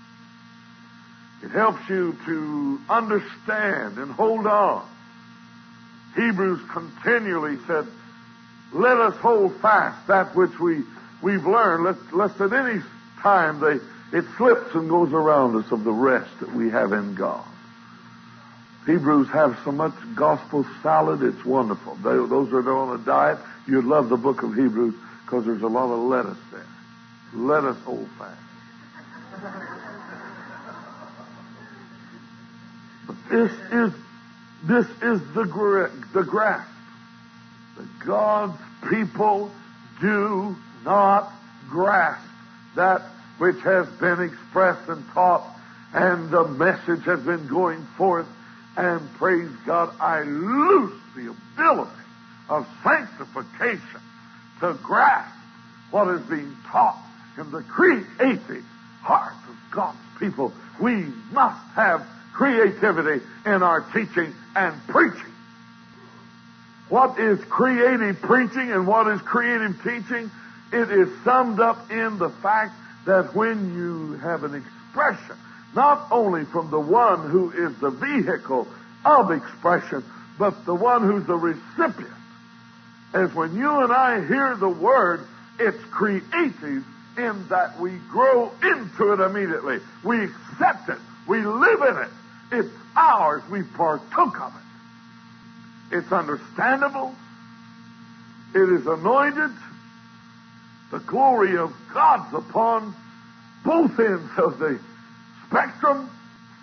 It helps you to understand and hold on. Hebrews continually said, let us hold fast that which we've learned, lest at any time it slips and goes around us of the rest that we have in God. Hebrews have so much gospel salad, it's wonderful. Those that are on a diet, you'd love the book of Hebrews because there's a lot of lettuce there. Let us hold fast. But this is the grasp. That God's people do not grasp that which has been expressed and taught, and the message has been going forth. And praise God, I lose the ability of sanctification to grasp what is being taught in the creative heart of God's people. We must have creativity in our teaching and preaching. What is creative preaching and what is creative teaching? It is summed up in the fact that when you have an expression, not only from the one who is the vehicle of expression, but the one who's the recipient. As when you and I hear the word, it's creative in that we grow into it immediately. We accept it. We live in it. It's ours. We partook of it. It's understandable. It is anointed. The glory of God's upon both ends of the spectrum.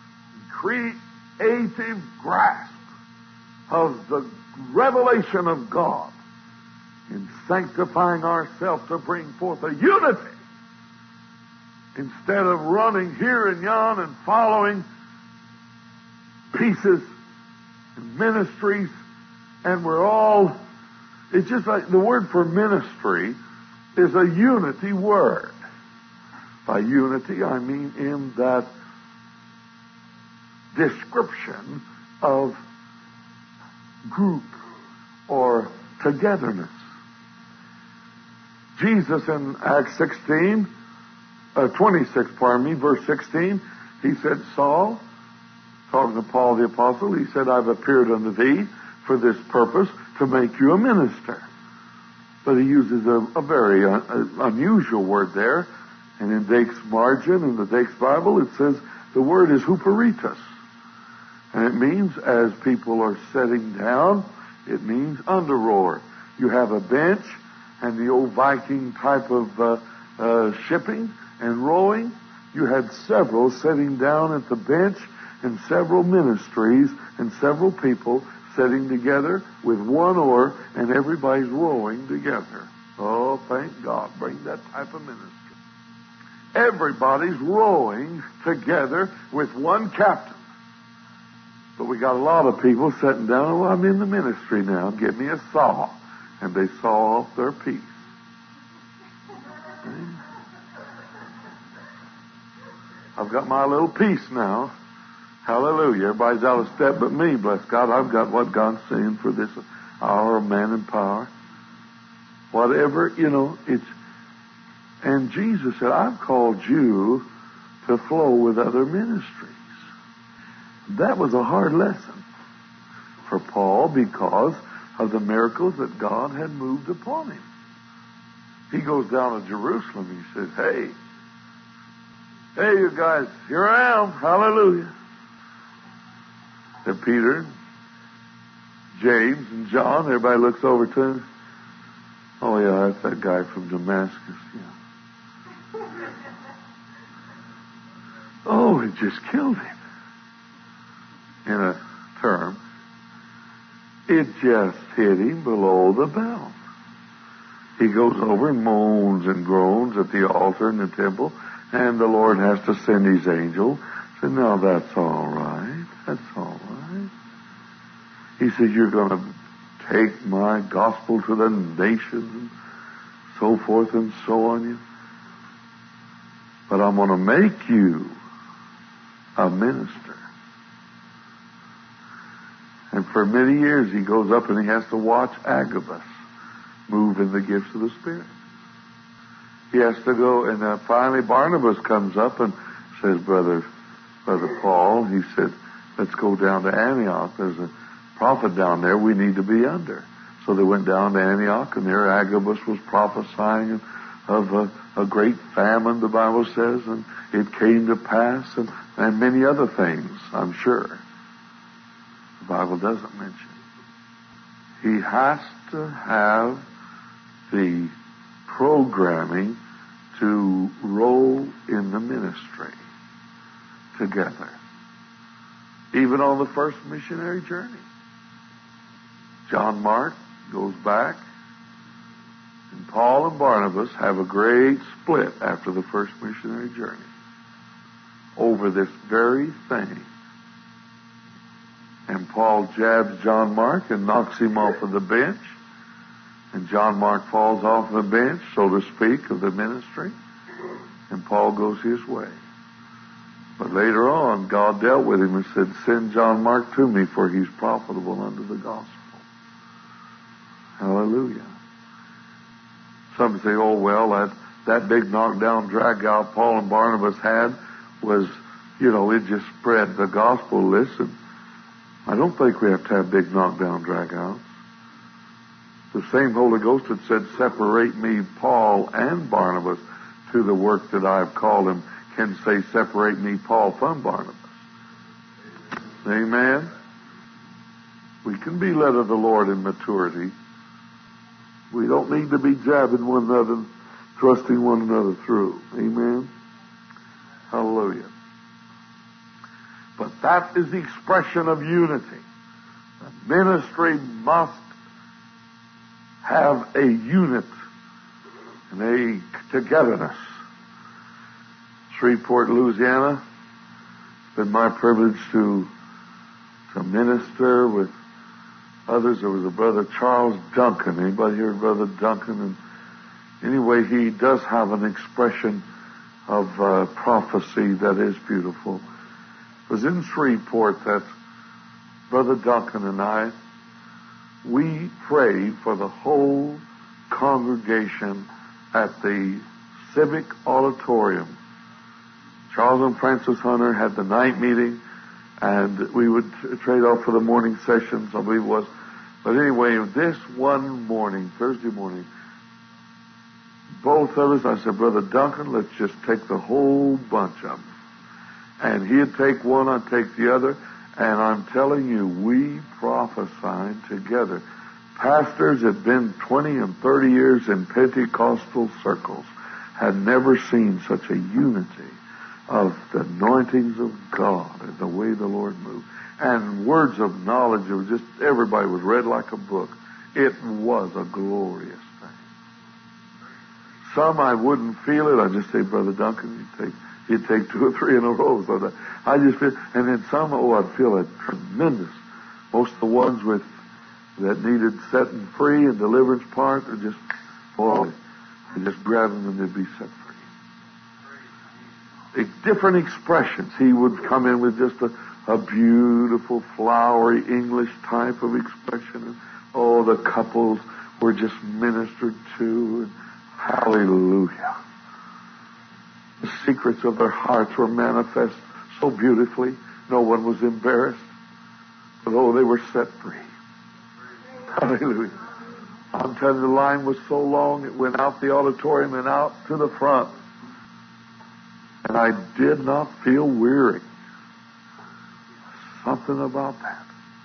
Creative grasp of the revelation of God in sanctifying ourselves to bring forth a unity instead of running here and yon and following pieces and ministries. And it's just like the word for ministry is a unity word. By unity, I mean in that description of group or togetherness. Jesus in Acts 26, verse 16, he said, Saul, talking to Paul the apostle, he said, I've appeared unto thee for this purpose, to make you a minister. But he uses a very unusual word there. And in Dake's margin, in the Dake's Bible, it says the word is huperitas. And it means as people are sitting down, it means under rower. You have a bench, and the old Viking type of shipping and rowing, you had several sitting down at the bench, and several ministries and several people sitting together with one oar, and everybody's rowing together. Oh, thank God. Bring that type of ministry. Everybody's rowing together with one captain. But we got a lot of people sitting down, well, I'm in the ministry now. Get me a saw. And they saw off their piece. I've got my little piece now. Hallelujah. Everybody's out of step but me. Bless God. I've got what God's saying for this hour of man and power. Whatever, it's... And Jesus said, I've called you to flow with other ministries. That was a hard lesson for Paul because of the miracles that God had moved upon him. He goes down to Jerusalem. He says, hey, you guys, here I am. Hallelujah. And Peter, James, and John, everybody looks over to him. Oh, yeah, that's that guy from Damascus. Yeah. Oh, it just killed him. In a term, it just hit him below the belt. He goes over and moans and groans at the altar in the temple, and the Lord has to send his angel. Said, no, that's all right. That's all right. He says, you're going to take my gospel to the nations and so forth and so on. But I'm going to make you a minister. And for many years he goes up and he has to watch Agabus move in the gifts of the Spirit. He has to go, and finally Barnabas comes up and says, Brother Paul, he said, let's go down to Antioch. There's a prophet down there we need to be under. So they went down to Antioch, and there Agabus was prophesying of a great famine, the Bible says, and it came to pass, and many other things, I'm sure. The Bible doesn't mention. He has to have the programming to roll in the ministry together. Even on the first missionary journey. John Mark goes back, and Paul and Barnabas have a great split after the first missionary journey over this very thing. And Paul jabs John Mark and knocks him off of the bench. And John Mark falls off the bench, so to speak, of the ministry. And Paul goes his way. But later on, God dealt with him and said, send John Mark to me, for he's profitable unto the gospel. Hallelujah. Some say, oh, well, that big knockdown, drag out Paul and Barnabas had was, it just spread the gospel. Listen, I don't think we have to have big knockdown, drag outs. The same Holy Ghost that said, separate me, Paul and Barnabas, to the work that I have called them, can say, separate me, Paul, from Barnabas. Amen? We can be led of the Lord in maturity. We don't need to be jabbing one another, thrusting one another through. Amen? Hallelujah. But that is the expression of unity. The ministry must have a unit and a togetherness. Shreveport, Louisiana. It's been my privilege to minister with others. There was a brother Charles Duncan. Anybody hear of Brother Duncan? And anyway, he does have an expression of prophecy that is beautiful. was in Shreveport that Brother Duncan and I, we prayed for the whole congregation at the Civic Auditorium. Charles and Francis Hunter had the night meeting, and we would trade off for the morning sessions, I believe it was. But anyway, this one morning, Thursday morning, both of us, I said, Brother Duncan, let's just take the whole bunch of them. And he'd take one, I'd take the other. And I'm telling you, we prophesied together. Pastors that had been 20 and 30 years in Pentecostal circles had never seen such a unity of the anointings of God and the way the Lord moved. And words of knowledge, it was just, everybody was read like a book. It was a glorious thing. Some I wouldn't feel it. I'd just say, Brother Duncan, he'd take 2 or 3 in a row. So I just feel, and then some, I'd feel it tremendous. Most of the ones that needed setting free and deliverance part are just, just grabbing them and they'd be set free. Different expressions. He would come in with just a beautiful, flowery English type of expression. And, the couples were just ministered to. And hallelujah. The secrets of their hearts were manifest so beautifully. No one was embarrassed. But they were set free. Hallelujah. I'm telling you, the line was so long, it went out the auditorium and out to the front. And I did not feel weary. Something about that.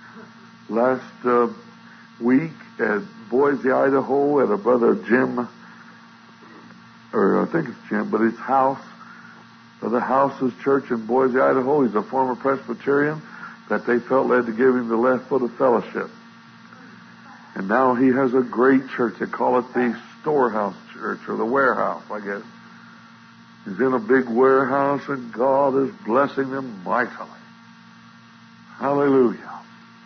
Last week at Boise, Idaho, at a brother Jim, or I think it's Jim, but his house, Brother House's church in Boise, Idaho. He's a former Presbyterian that they felt led to give him the left foot of fellowship. And now he has a great church. They call it the Storehouse Church, or the Warehouse, I guess. He's in a big warehouse, and God is blessing them mightily. Hallelujah.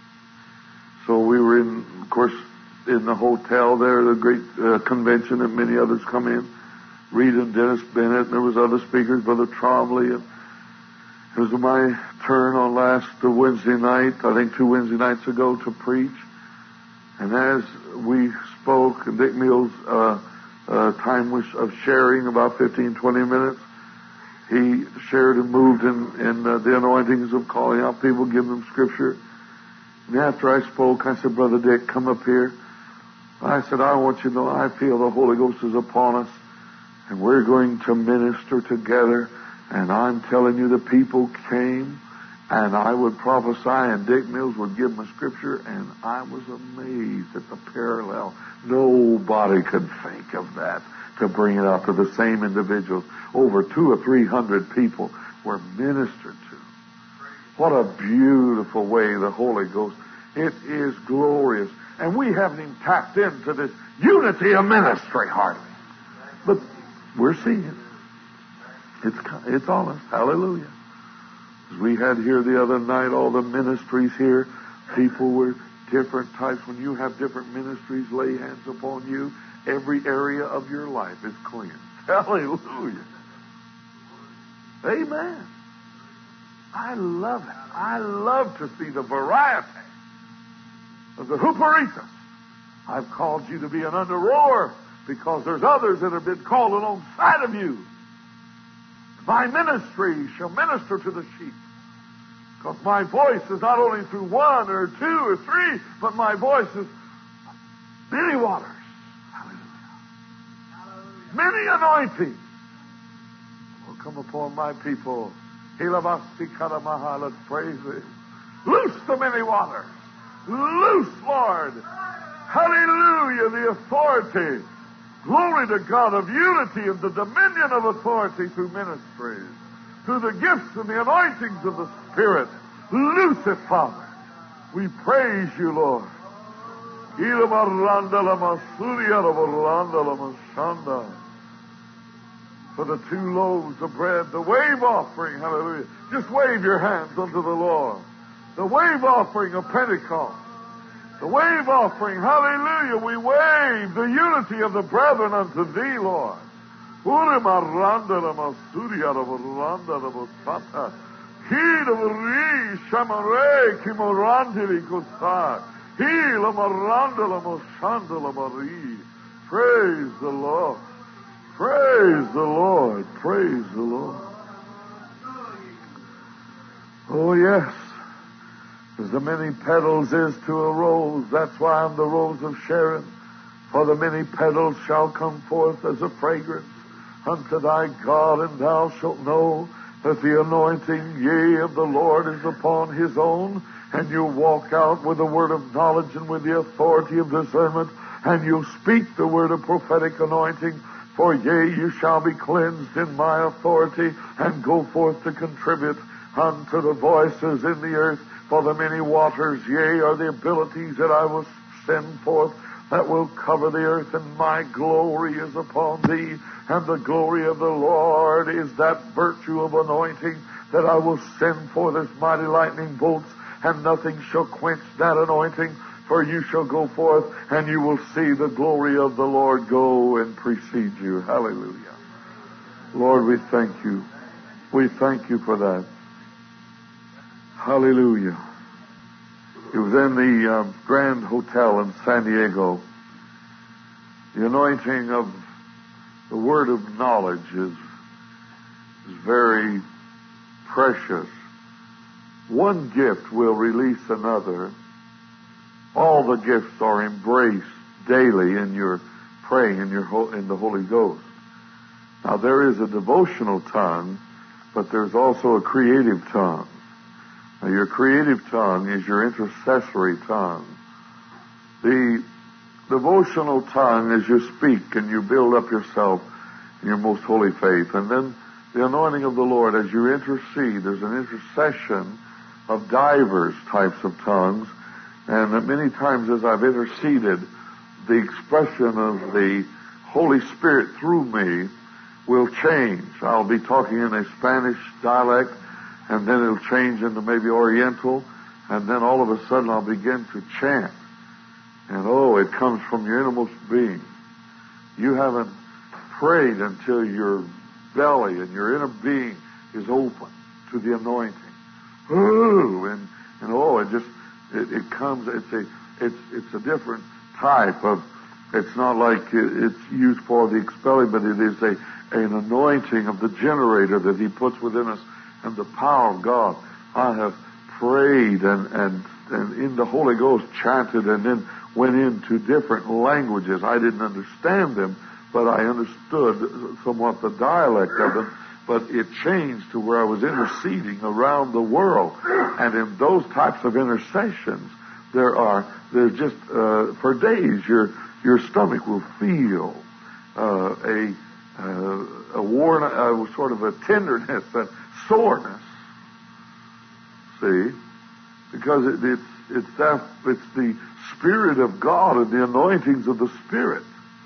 So we were of course, in the hotel there, the great convention, and many others come in. Reed and Dennis Bennett, and there was other speakers, Brother Trombley. And it was my turn on last Wednesday night, I think 2 Wednesday nights ago, to preach. And as we spoke, Dick Mills' time was of sharing, about 15, 20 minutes. He shared and moved in the anointings of calling out people, giving them scripture. And after I spoke, I said, Brother Dick, come up here. I said, I want you to know I feel the Holy Ghost is upon us, and we're going to minister together. And I'm telling you, the people came, and I would prophesy, and Dick Mills would give them a scripture, and I was amazed at the parallel. Nobody could think of that, to bring it out to the same individuals. Over 200 or 300 people were ministered to. What a beautiful way the Holy Ghost. It is glorious. And we haven't even tapped into this unity of ministry hardly. But we're seeing it. It's on us. Hallelujah. As we had here the other night, all the ministries here, people were different types. When you have different ministries lay hands upon you, every area of your life is cleansed. Hallelujah. Amen. I love it. I love to see the variety of the Hooperitas. I've called you to be an under-rower because there's others that have been called alongside of you. My ministry shall minister to the sheep. Because my voice is not only through 1 or 2 or 3, but my voice is many waters. Hallelujah. Many anointings will come upon my people. Let's praise Him. Loose the many waters. Loose, Lord. Hallelujah, the authority. Glory to God of unity and the dominion of authority through ministries, through the gifts and the anointings of the Spirit. Loose it, Father. We praise you, Lord. For the 2 loaves of bread, the wave offering, hallelujah. Just wave your hands unto the Lord. The wave offering of Pentecost. The wave offering, hallelujah, we wave the unity of the brethren unto thee, Lord. Hidavri Shamare Kimorandili Kosai. Hila Marandala Moshandala Marie. Praise the Lord. Praise the Lord. Praise the Lord. Oh, yes. As the many petals is to a rose, that's why I'm the rose of Sharon. For the many petals shall come forth as a fragrance unto thy God, and thou shalt know that the anointing, yea, of the Lord is upon his own. And you'll walk out with the word of knowledge and with the authority of discernment, and you'll speak the word of prophetic anointing. For yea, you shall be cleansed in my authority, and go forth to contribute unto the voices in the earth. For the many waters, yea, are the abilities that I will send forth that will cover the earth, and my glory is upon thee. And the glory of the Lord is that virtue of anointing that I will send forth as mighty lightning bolts, and nothing shall quench that anointing. For you shall go forth, and you will see the glory of the Lord go and precede you. Hallelujah. Lord, we thank you. We thank you for that. Hallelujah. It was in the Grand Hotel in San Diego. The anointing of the word of knowledge is very precious. One gift will release another. All the gifts are embraced daily in your praying in the Holy Ghost. Now, there is a devotional tongue, but there's also a creative tongue. Now, your creative tongue is your intercessory tongue. The devotional tongue is you speak and you build up yourself in your most holy faith. And then the anointing of the Lord, as you intercede, there's an intercession of divers types of tongues. And many times as I've interceded, the expression of the Holy Spirit through me will change. I'll be talking in a Spanish dialect, and then it'll change into maybe Oriental, and then all of a sudden I'll begin to chant. And it comes from your innermost being. You haven't prayed until your belly and your inner being is open to the anointing. It comes. It's a different type of. It's not like it's used for the expelling, but it is an anointing of the generator that He puts within us, and the power of God. I have prayed and in the Holy Ghost chanted, and then went into different languages. I didn't understand them, but I understood somewhat the dialect of them. But it changed to where I was interceding around the world. And in those types of intercessions, there's just, for days, your stomach will feel sort of a tenderness, a soreness. See? Because it's the Spirit of God and the anointings of the Spirit.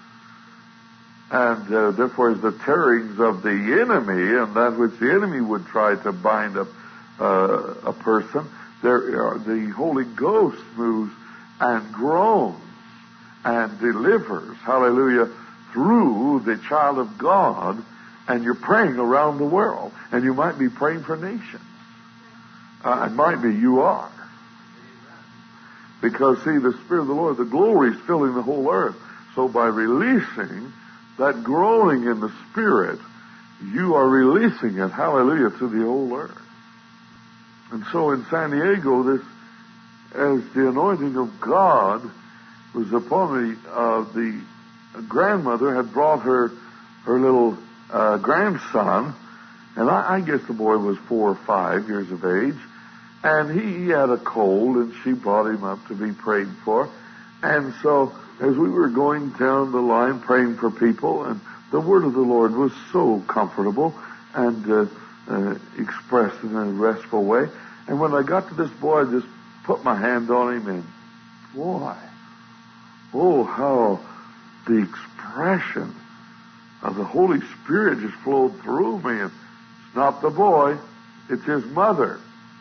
And therefore, as the tearings of the enemy, and that which the enemy would try to bind up a person, the Holy Ghost moves and groans and delivers, hallelujah, through the child of God, and you're praying around the world. And you might be praying for nations. It might be you are. Because, see, the Spirit of the Lord, the glory is filling the whole earth. So by releasing that groaning in the Spirit, you are releasing it, hallelujah, to the whole earth. And so in San Diego, as the anointing of God was upon the grandmother had brought her little grandson, and I guess the boy was 4 or 5 years of age, and he had a cold, and she brought him up to be prayed for. And so as we were going down the line praying for people, and the word of the Lord was so comfortable and expressed in a restful way. And when I got to this boy, I just put my hand on him, and boy, how the expression of the Holy Spirit just flowed through me. And it's not the boy, it's his mother.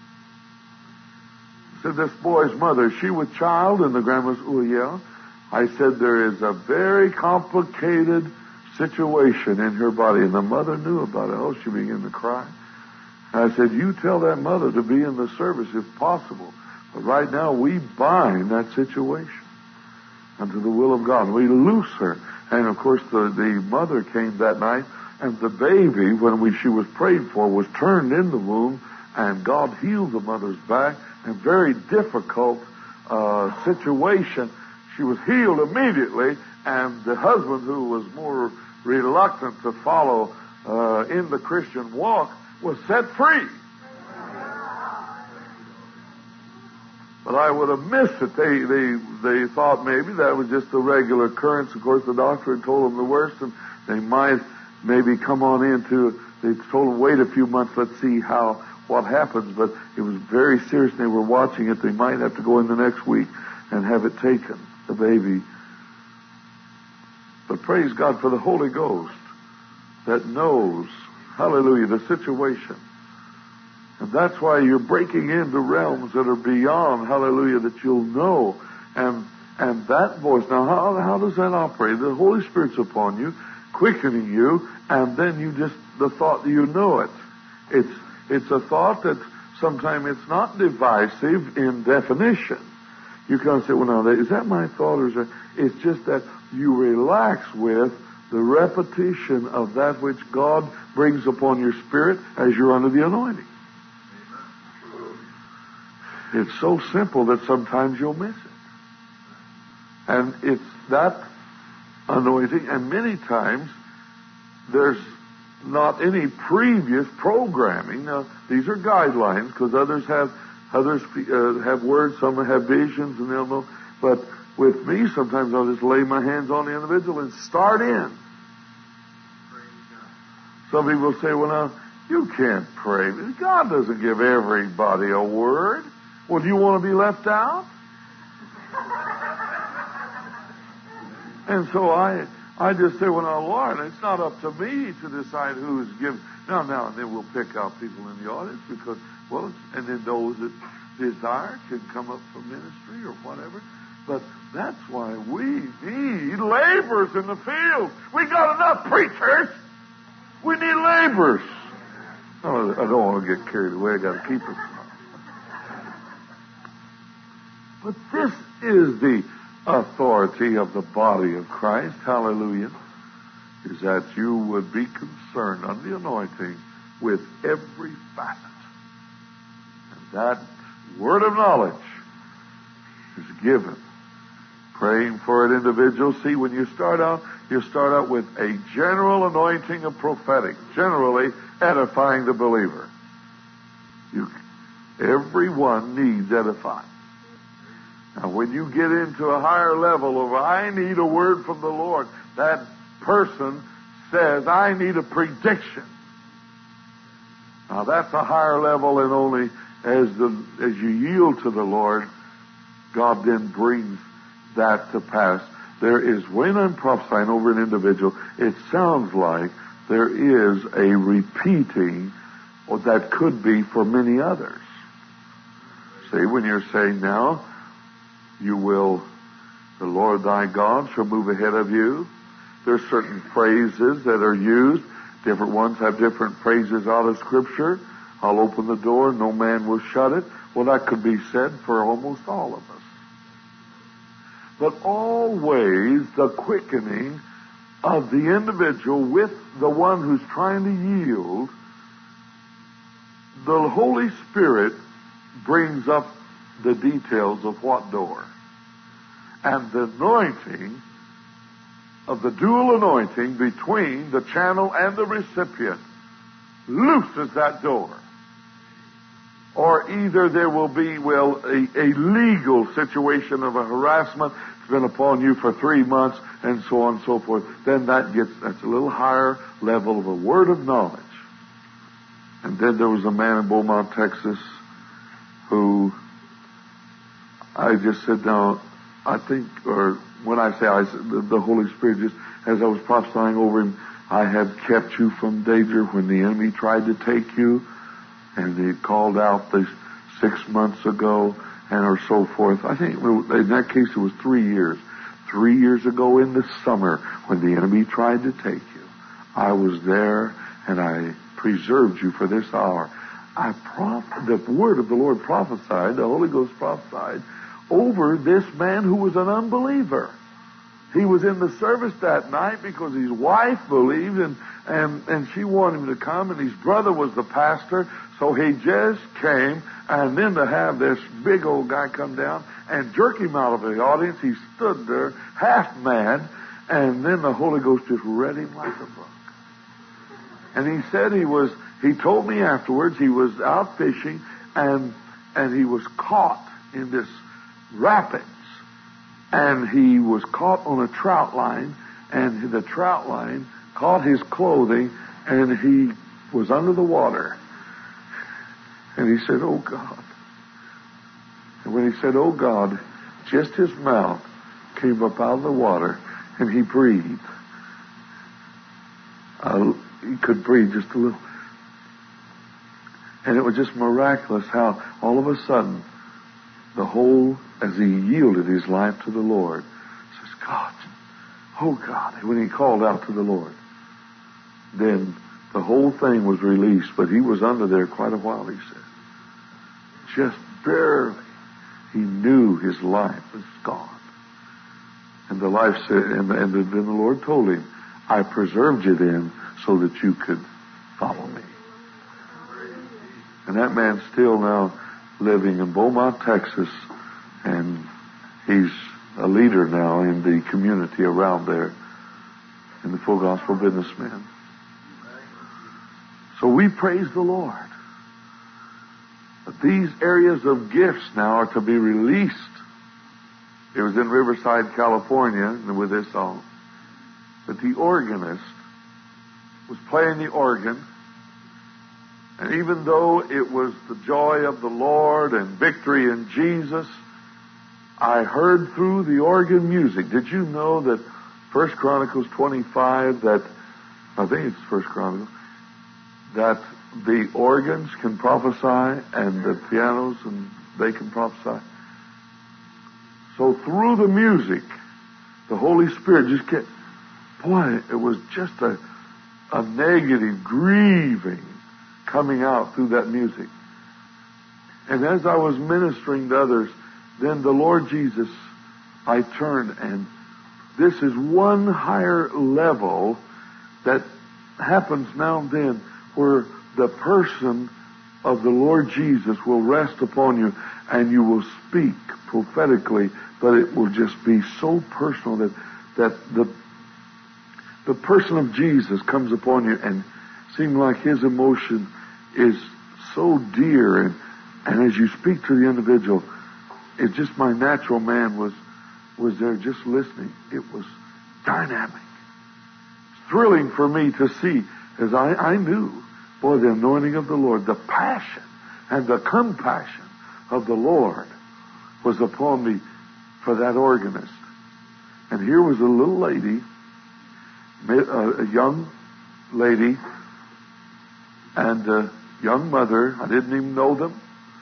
I said, this boy's mother, is she with child? And the grandma said, oh, yeah. I said, there is a very complicated situation in her body. And the mother knew about it. Oh, she began to cry. I said, you tell that mother to be in the service if possible. But right now we bind that situation unto the will of God. We loose her. And of course the mother came that night, and the baby, when she was prayed for, was turned in the womb, and God healed the mother's back. A very difficult situation. She was healed immediately, and the husband, who was more reluctant to follow in the Christian walk, was set free. But I would have missed it. They thought maybe that was just a regular occurrence. Of course, the doctor had told them the worst, and they might maybe come on into. They told them, wait a few months, let's see what happens. But it was very serious, and they were watching it. They might have to go in the next week and have it taken, the baby. But praise God for the Holy Ghost that knows, hallelujah, the situation. And that's why you're breaking into realms that are beyond, hallelujah, that you'll know. And that voice, now how does that operate? The Holy Spirit's upon you, quickening you, and then the thought, you know it. It's a thought that sometimes it's not divisive in definition. You can't say, well, now, is that my thought, or is that? It's just that you relax with the repetition of that which God brings upon your spirit as you're under the anointing. It's so simple that sometimes you'll miss it. And it's that anointing, and many times there's not any previous programming. Now, these are guidelines, because others have words, some have visions, and they'll know. But with me, sometimes I'll just lay my hands on the individual and start in. Some people say, well, now, you can't pray. God doesn't give everybody a word. Well, do you want to be left out? And so I just say, well, now, Lord, it's not up to me to decide who is given. Now, and then we'll pick out people in the audience because, well, and then those that desire can come up for ministry or whatever. But that's why we need laborers in the field. We got enough preachers. We need laborers. Oh, I don't want to get carried away. I got to keep it. But this is the authority of the body of Christ. Hallelujah. Is that you would be concerned under the anointing with every facet. And that word of knowledge is given. Praying for an individual. See, when you start out with a general anointing of prophetic, generally edifying the believer. Everyone needs edifying. Now, when you get into a higher level of, I need a word from the Lord, that person says, I need a prediction. Now, that's a higher level, and only as you yield to the Lord, God then brings that to pass. There is, when I'm prophesying over an individual, it sounds like there is a repeating, or that could be for many others. See, when you're saying now, the Lord thy God shall move ahead of you. There's certain phrases that are used. Different ones have different phrases out of Scripture. I'll open the door, no man will shut it. Well, that could be said for almost all of us. But always the quickening of the individual with the one who's trying to yield, the Holy Spirit brings up the details of what door. And the anointing of the dual anointing between the channel and the recipient looses that door. Or either there will be, a legal situation of a harassment that's been upon you for 3 months, and so on and so forth. Then that's a little higher level of a word of knowledge. And then there was a man in Beaumont, Texas, who I just said, now, I think, or when I say the Holy Spirit, just as I was prophesying over him, I have kept you from danger when the enemy tried to take you, and he called out this 6 months ago, and or so forth. I think in that case it was 3 years. 3 years ago in the summer, when the enemy tried to take you, I was there, and I preserved you for this hour. the word of the Lord prophesied, the Holy Ghost prophesied, over this man who was an unbeliever. He was in the service that night because his wife believed, and she wanted him to come, and his brother was the pastor, so he just came, and then to have this big old guy come down and jerk him out of the audience, he stood there half mad, and then the Holy Ghost just read him like a book. And he said he told me afterwards, he was out fishing, and he was caught in this rapids. And he was caught on a trout line, and the trout line caught his clothing, and he was under the water. And he said, "Oh God." And when he said, "Oh God," just his mouth came up out of the water, and he breathed. He could breathe just a little. And it was just miraculous how all of a sudden, as he yielded his life to the Lord, says, "God, oh God." And when he called out to the Lord, then the whole thing was released, but he was under there quite a while, he said. Just barely. He knew his life was gone. And the life said, and then the Lord told him, "I preserved you then so that you could follow me." And that man's still now living in Beaumont, Texas, and he's a leader now in the community around there, in the Full Gospel Businessman. So we praise the Lord. But these areas of gifts now are to be released. It was in Riverside, California, with this song. But the organist was playing the organ, and even though it was the joy of the Lord and victory in Jesus, I heard through the organ music. Did you know that 1 Chronicles 25, I think it's 1 Chronicles, that the organs can prophesy and the pianos, and they can prophesy? So through the music, the Holy Spirit just kept, it was just a negative grieving coming out through that music. And as I was ministering to others, then the Lord Jesus, I turned, and this is one higher level that happens now and then, where the person of the Lord Jesus will rest upon you, and you will speak prophetically, but it will just be so personal that the person of Jesus comes upon you, and seems like his emotion is so dear, and as you speak to the individual, it's just my natural man was there just listening. It was dynamic, thrilling for me to see, as I knew, the anointing of the Lord, the passion and the compassion of the Lord was upon me for that organist. And here was a little lady, a young lady, and a young mother. I didn't even know them.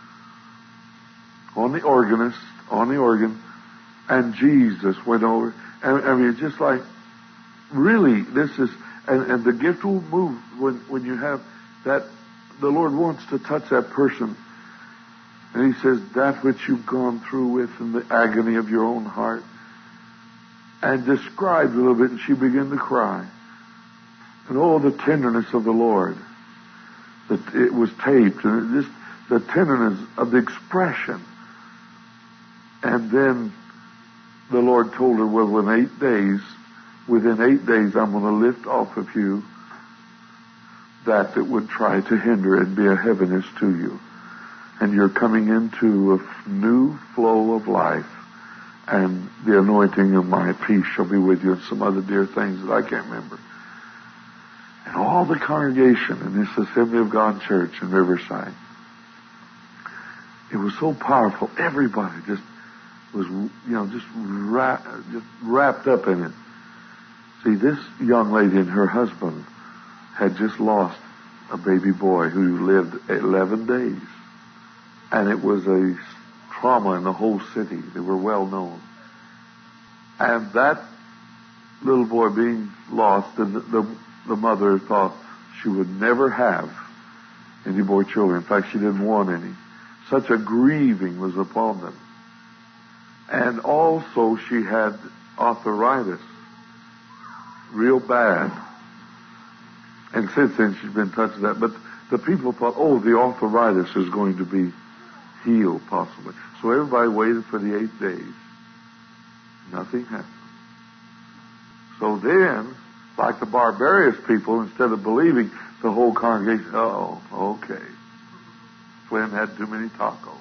On the organ, and Jesus went over. And I mean, it's just like, really, this is, and the gift will move when you have that. The Lord wants to touch that person, and He says, that which you've gone through with in the agony of your own heart, and described a little bit, and she began to cry. And the tenderness of the Lord. That it was taped, and just the tenderness of the expression. And then the Lord told her, well, within 8 days, I'm going to lift off of you that would try to hinder and be a heaviness to you. And you're coming into a new flow of life, and the anointing of my peace shall be with you, and some other dear things that I can't remember. And all the congregation in this Assembly of God Church in Riverside, it was so powerful. Everybody just was, just wrapped up in it. See, this young lady and her husband had just lost a baby boy who lived 11 days. And it was a trauma in the whole city. They were well known. And that little boy being lost, the mother thought she would never have any more children. In fact, she didn't want any. Such a grieving was upon them. And also she had arthritis, real bad. And since then she's been touched with that. But the people thought, oh, the arthritis is going to be healed possibly. So everybody waited for the 8 days. Nothing happened. So then, like the barbarous people, instead of believing, the whole congregation, okay. Flynn had too many tacos.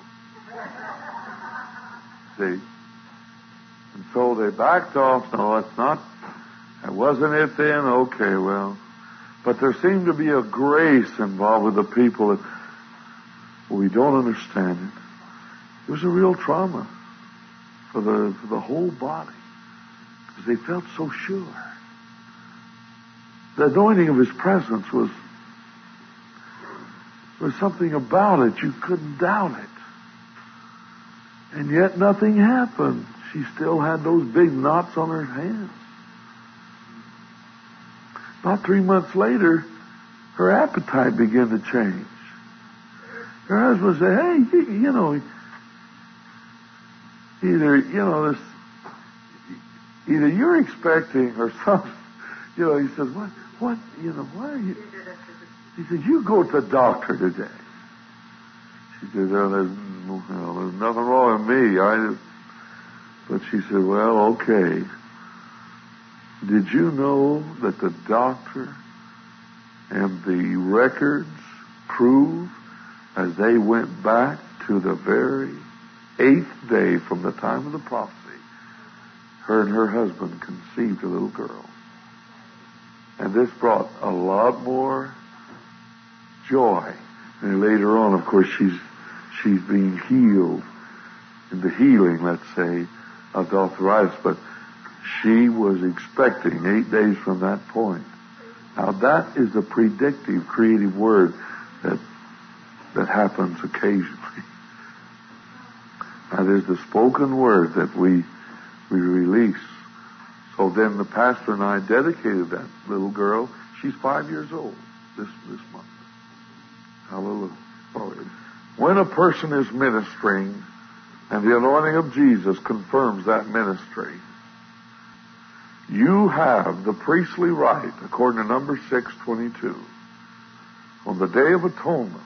See? And so they backed off. No, it's not. It wasn't it then? Okay, well. But there seemed to be a grace involved with the people that, well, we don't understand it. It was a real trauma for the whole body. Because they felt so sure. The anointing of His presence was something about it. You couldn't doubt it. And yet nothing happened. She still had those big knots on her hands. About 3 months later, her appetite began to change. Her husband said, hey, either you're expecting or something. He says, what, why are you? He said, you go to the doctor today. She said, there's nothing wrong with me. But she said, well, okay. Did you know that the doctor and the records prove, as they went back to the very 8th day from the time of the prophecy, her and her husband conceived a little girl. And this brought a lot more joy. And later on, of course, she's being healed in the healing, let's say, of the arthritis. But she was expecting 8 days from that point. Now that is a predictive, creative word that happens occasionally. That is the spoken word that we release. So then the pastor and I dedicated that little girl. She's 5 years old this month. Hallelujah. When a person is ministering and the anointing of Jesus confirms that ministry, you have the priestly right, according to Numbers 6:22. On the Day of Atonement,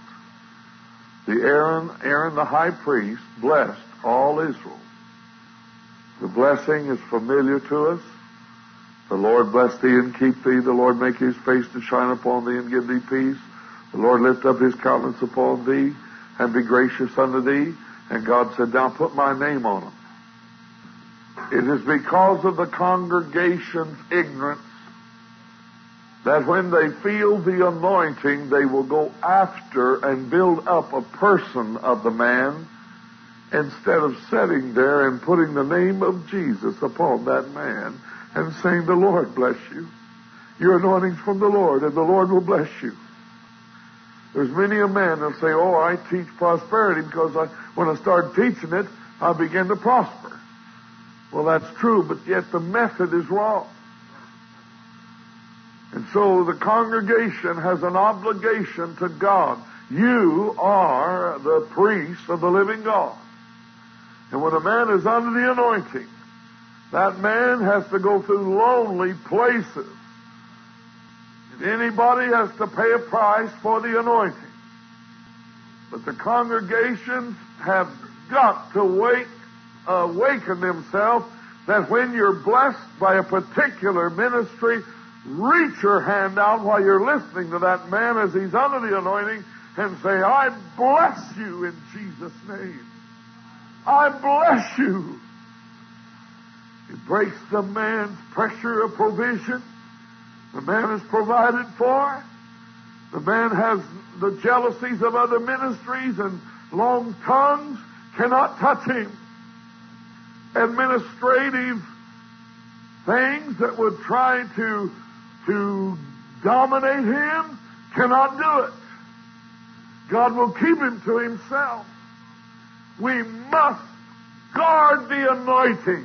Aaron the high priest blessed all Israel. The blessing is familiar to us. The Lord bless thee and keep thee. The Lord make His face to shine upon thee and give thee peace. The Lord lift up His countenance upon thee and be gracious unto thee. And God said, now put my name on them. It is because of the congregation's ignorance that when they feel the anointing, they will go after and build up a person of the man instead of sitting there and putting the name of Jesus upon that man and saying, the Lord bless you. Your anointing's from the Lord, and the Lord will bless you. There's many a man that'll say, oh, I teach prosperity because when I start teaching it, I begin to prosper. Well, that's true, but yet the method is wrong. And so the congregation has an obligation to God. You are the priest of the living God. And when a man is under the anointing, that man has to go through lonely places. And anybody has to pay a price for the anointing. But the congregations have got to awaken themselves that when you're blessed by a particular ministry, reach your hand out while you're listening to that man as he's under the anointing and say, I bless you in Jesus' name. I bless you. It breaks the man's pressure of provision. The man is provided for. The man has the jealousies of other ministries, and long tongues cannot touch him. Administrative things that would try to dominate him cannot do it. God will keep him to Himself. We must guard the anointing.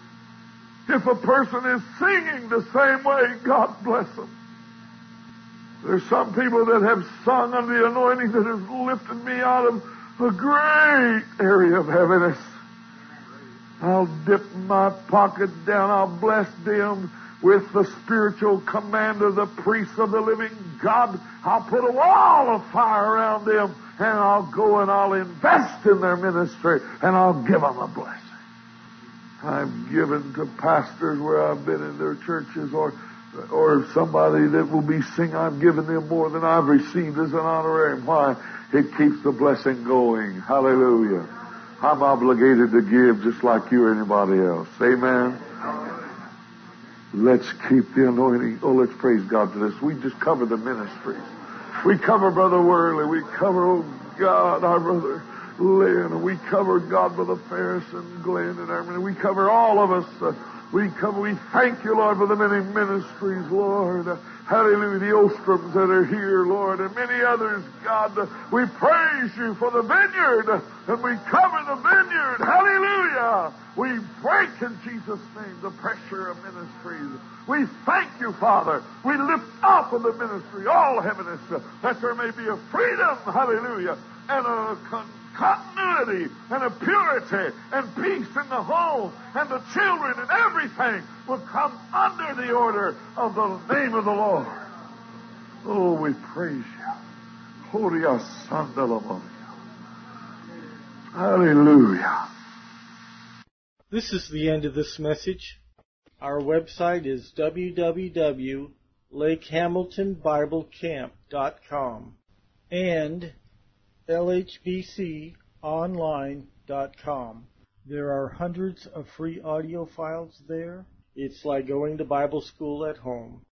If a person is singing the same way, God bless them. There's some people that have sung under the anointing that has lifted me out of a great area of heaviness. I'll dip my pocket down. I'll bless them with the spiritual command of the priest of the living God. I'll put a wall of fire around them, and I'll go and I'll invest in their ministry, and I'll give them a blessing. I've given to pastors where I've been in their churches, or somebody that will be singing, I've given them more than I've received as an honorarium. Why? It keeps the blessing going. Hallelujah. I'm obligated to give just like you or anybody else. Amen. Let's keep the anointing. Oh, let's praise God for this. We just cover the ministries. We cover Brother Worley. We cover, oh God, our brother Lynn. And we cover God, Brother Ferris and Glenn and everything. We cover all of us. We thank you, Lord, for the many ministries, Lord. Hallelujah. The Ostroms that are here, Lord, and many others, God. We praise you for the vineyard, and we cover the vineyard. Hallelujah. We break in Jesus' name the pressure of ministries. We thank you, Father. We lift up in the ministry all heaviness, that there may be a freedom, hallelujah, and a continuity and a purity and peace in the home, and the children and everything will come under the order of the name of the Lord. Oh, we praise you. Horia Sandalabaya. Hallelujah. This is the end of this message. Our website is www.lakehamiltonbiblecamp.com and lhbconline.com. There are hundreds of free audio files there. It's like going to Bible school at home.